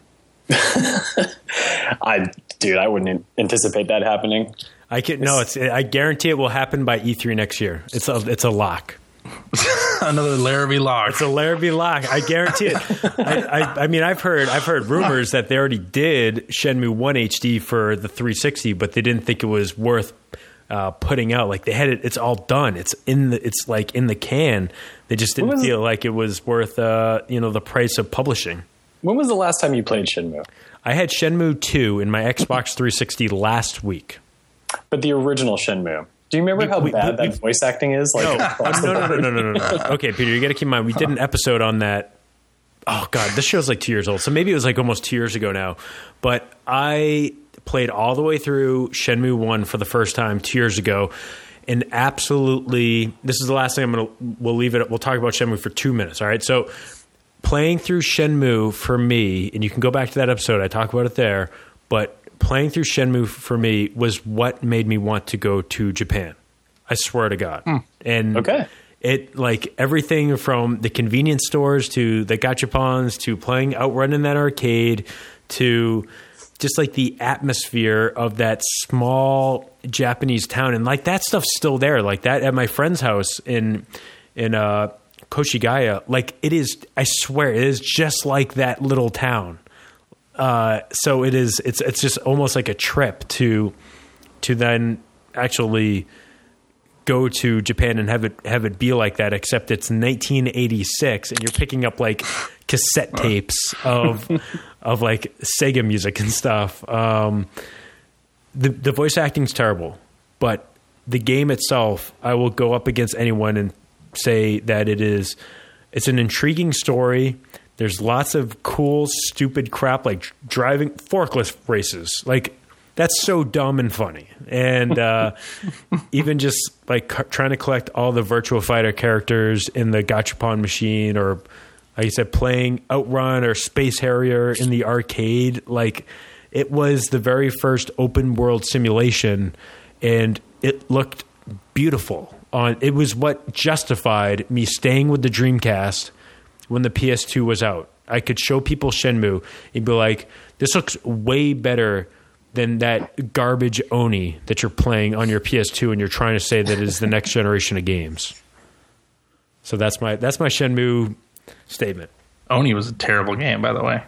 I wouldn't anticipate that happening. I guarantee it will happen by E3 next year. It's a lock. Another Larrabee lock. It's a Larrabee lock. I guarantee it. I mean, I've heard rumors that they already did Shenmue 1 HD for the 360, but they didn't think it was worth putting out. Like they had it. It's all done. It's in the can. They just didn't feel like it was worth the price of publishing. When was the last time you played Shenmue? I had Shenmue 2 in my Xbox 360 last week. But the original Shenmue. Do you remember how bad that voice acting is? No. Okay, Peter, you got to keep in mind, we did an episode on that. Oh, God, this show's like 2 years old. So maybe it was like almost 2 years ago now. But I played all the way through Shenmue 1 for the first time 2 years ago. And absolutely, this is the last thing we'll leave it. We'll talk about Shenmue for 2 minutes. All right. So playing through Shenmue for me, and you can go back to that episode. I talk about it there. But playing through Shenmue for me was what made me want to go to Japan. I swear to God. And it, like, everything from the convenience stores to the gachapons to playing Outrun in that arcade to just like the atmosphere of that small Japanese town. And like that stuff's still there. Like that at my friend's house in Koshigaya. Like it is, I swear, it is just like that little town. So it's just almost like a trip to then actually go to Japan and have it be like that, except it's 1986 and you're picking up like cassette tapes of like Sega music and stuff. The voice acting's terrible, but the game itself, I will go up against anyone and say that it's an intriguing story. There's lots of cool, stupid crap like driving forklift races. Like, that's so dumb and funny. And even just like trying to collect all the Virtua Fighter characters in the Gachapon machine, or like you said, playing Outrun or Space Harrier in the arcade. Like, it was the very first open world simulation, and it looked beautiful. It was what justified me staying with the Dreamcast when the PS2 was out. I could show people Shenmue and be like, this looks way better than that garbage Oni that you're playing on your PS2 and you're trying to say that it is the next generation of games. So that's my Shenmue statement. Oni was a terrible game, by the way.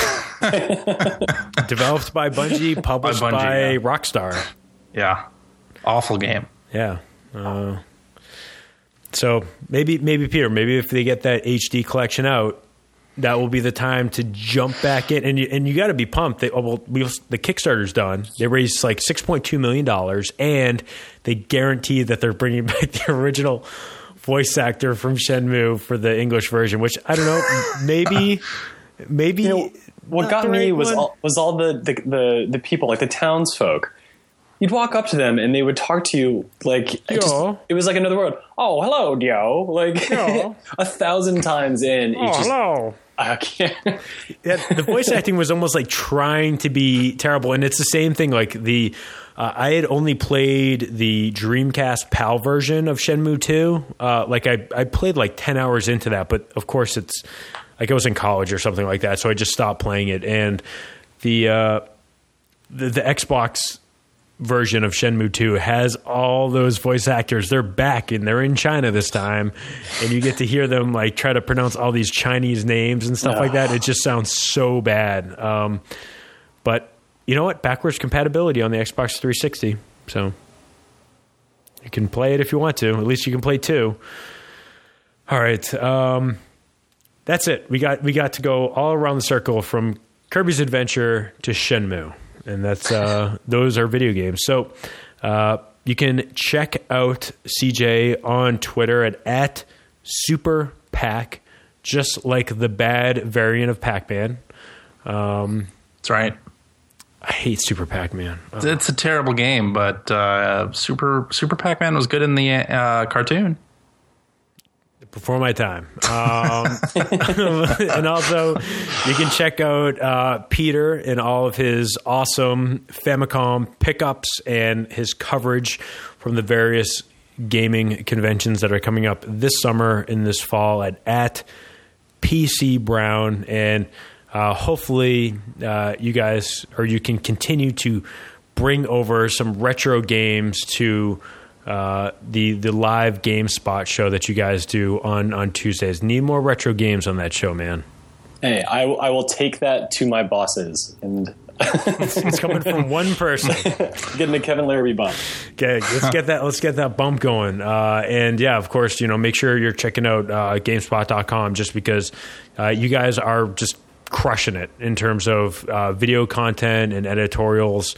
Developed by Bungie, published by Rockstar. Yeah. Awful game. Yeah. So maybe Peter, maybe if they get that HD collection out, that will be the time to jump back in, and you got to be pumped. The Kickstarter's done. They raised like $6.2 million, and they guarantee that they're bringing back the original voice actor from Shenmue for the English version. Which I don't know, maybe. You know, what got me was all the people, like the townsfolk. You'd walk up to them and they would talk to you like it was like another word. Oh, hello, Dio. Like 1,000 times in. Hello. I can't. Yeah, the voice acting was almost like trying to be terrible, and it's the same thing. Like I had only played the Dreamcast PAL version of Shenmue 2. Like I played like 10 hours into that, but of course it's like I was in college or something like that, so I just stopped playing it. And the Xbox version of Shenmue 2 has all those voice actors. They're back and they're in China this time, and you get to hear them like try to pronounce all these Chinese names and stuff like that. It just sounds so bad. But you know what? Backwards compatibility on the Xbox 360, so you can play it if you want to. At least you can play 2. All right, that's it. We got to go all around the circle from Kirby's Adventure to Shenmue. And that's those are video games. So you can check out CJ on Twitter at SuperPac, just like the bad variant of Pac-Man. That's right. I hate Super Pac-Man. It's a terrible game, but Super Pac-Man was good in the cartoon. Before my time. And also, you can check out Peter and all of his awesome Famicom pickups and his coverage from the various gaming conventions that are coming up this summer and this fall at PC Brown. And hopefully you guys, or you can continue to bring over some retro games to the live GameSpot show that you guys do on Tuesdays. Need more retro games on that show, man. Hey, I will take that to my bosses, and it's coming from one person. Getting the Kevin Larrabee bump. Okay, let's get that bump going. And yeah, of course, make sure you're checking out GameSpot.com, just because you guys are just crushing it in terms of video content and editorials.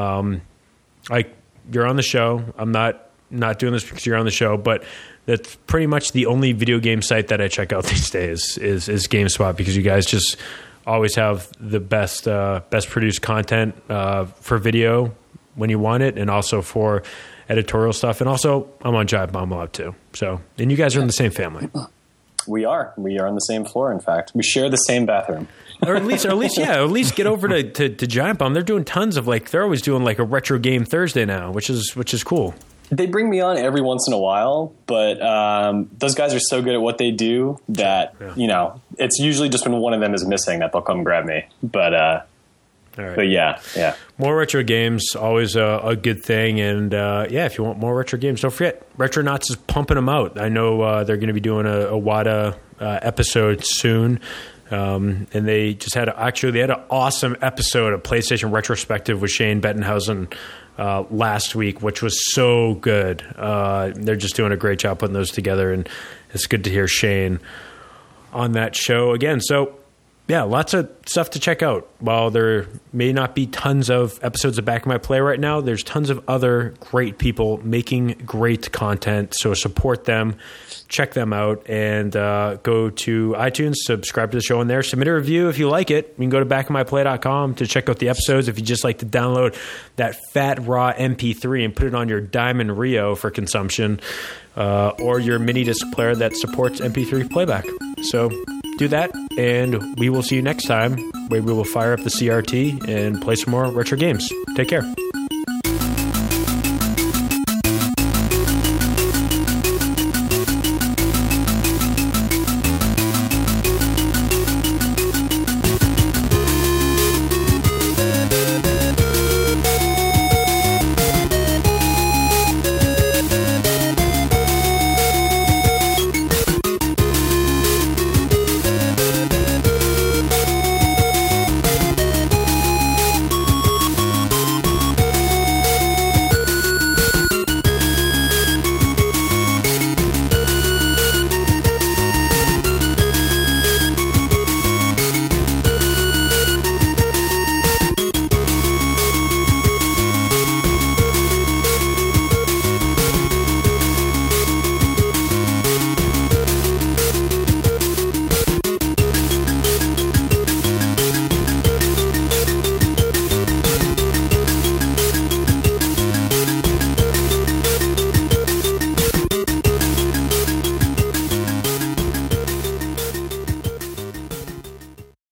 Like, you're on the show. I'm not doing this because you're on the show, but that's pretty much the only video game site that I check out these days is GameSpot, because you guys just always have the best produced content for video when you want it, and also for editorial stuff. And also, I'm on Giant Bomb Lab too. So, and you guys are in the same family. We are on the same floor. In fact, we share the same bathroom. Or at least get over to Giant Bomb. They're doing tons of they're always doing like a retro game Thursday now, which is cool. They bring me on every once in a while, but those guys are so good at what they do that it's usually just when one of them is missing that they'll come grab me. But all right. But yeah, more retro games, always a good thing. And if you want more retro games, don't forget Retronauts is pumping them out. I know they're going to be doing a WADA episode soon. And they just had an awesome episode of PlayStation Retrospective with Shane Bettenhausen last week, which was so good. They're just doing a great job putting those together, and it's good to hear Shane on that show again. So yeah, lots of stuff to check out. While there may not be tons of episodes of Back in My Play right now, there's tons of other great people making great content. So support them, check them out, and go to iTunes, subscribe to the show in there, submit a review if you like it. You can go to backofmyplay.com to check out the episodes if you just like to download that fat raw MP3 and put it on your Diamond Rio for consumption, or your mini disc player that supports MP3 playback. So do that, and we will see you next time, where we will fire up the CRT and play some more retro games. Take care.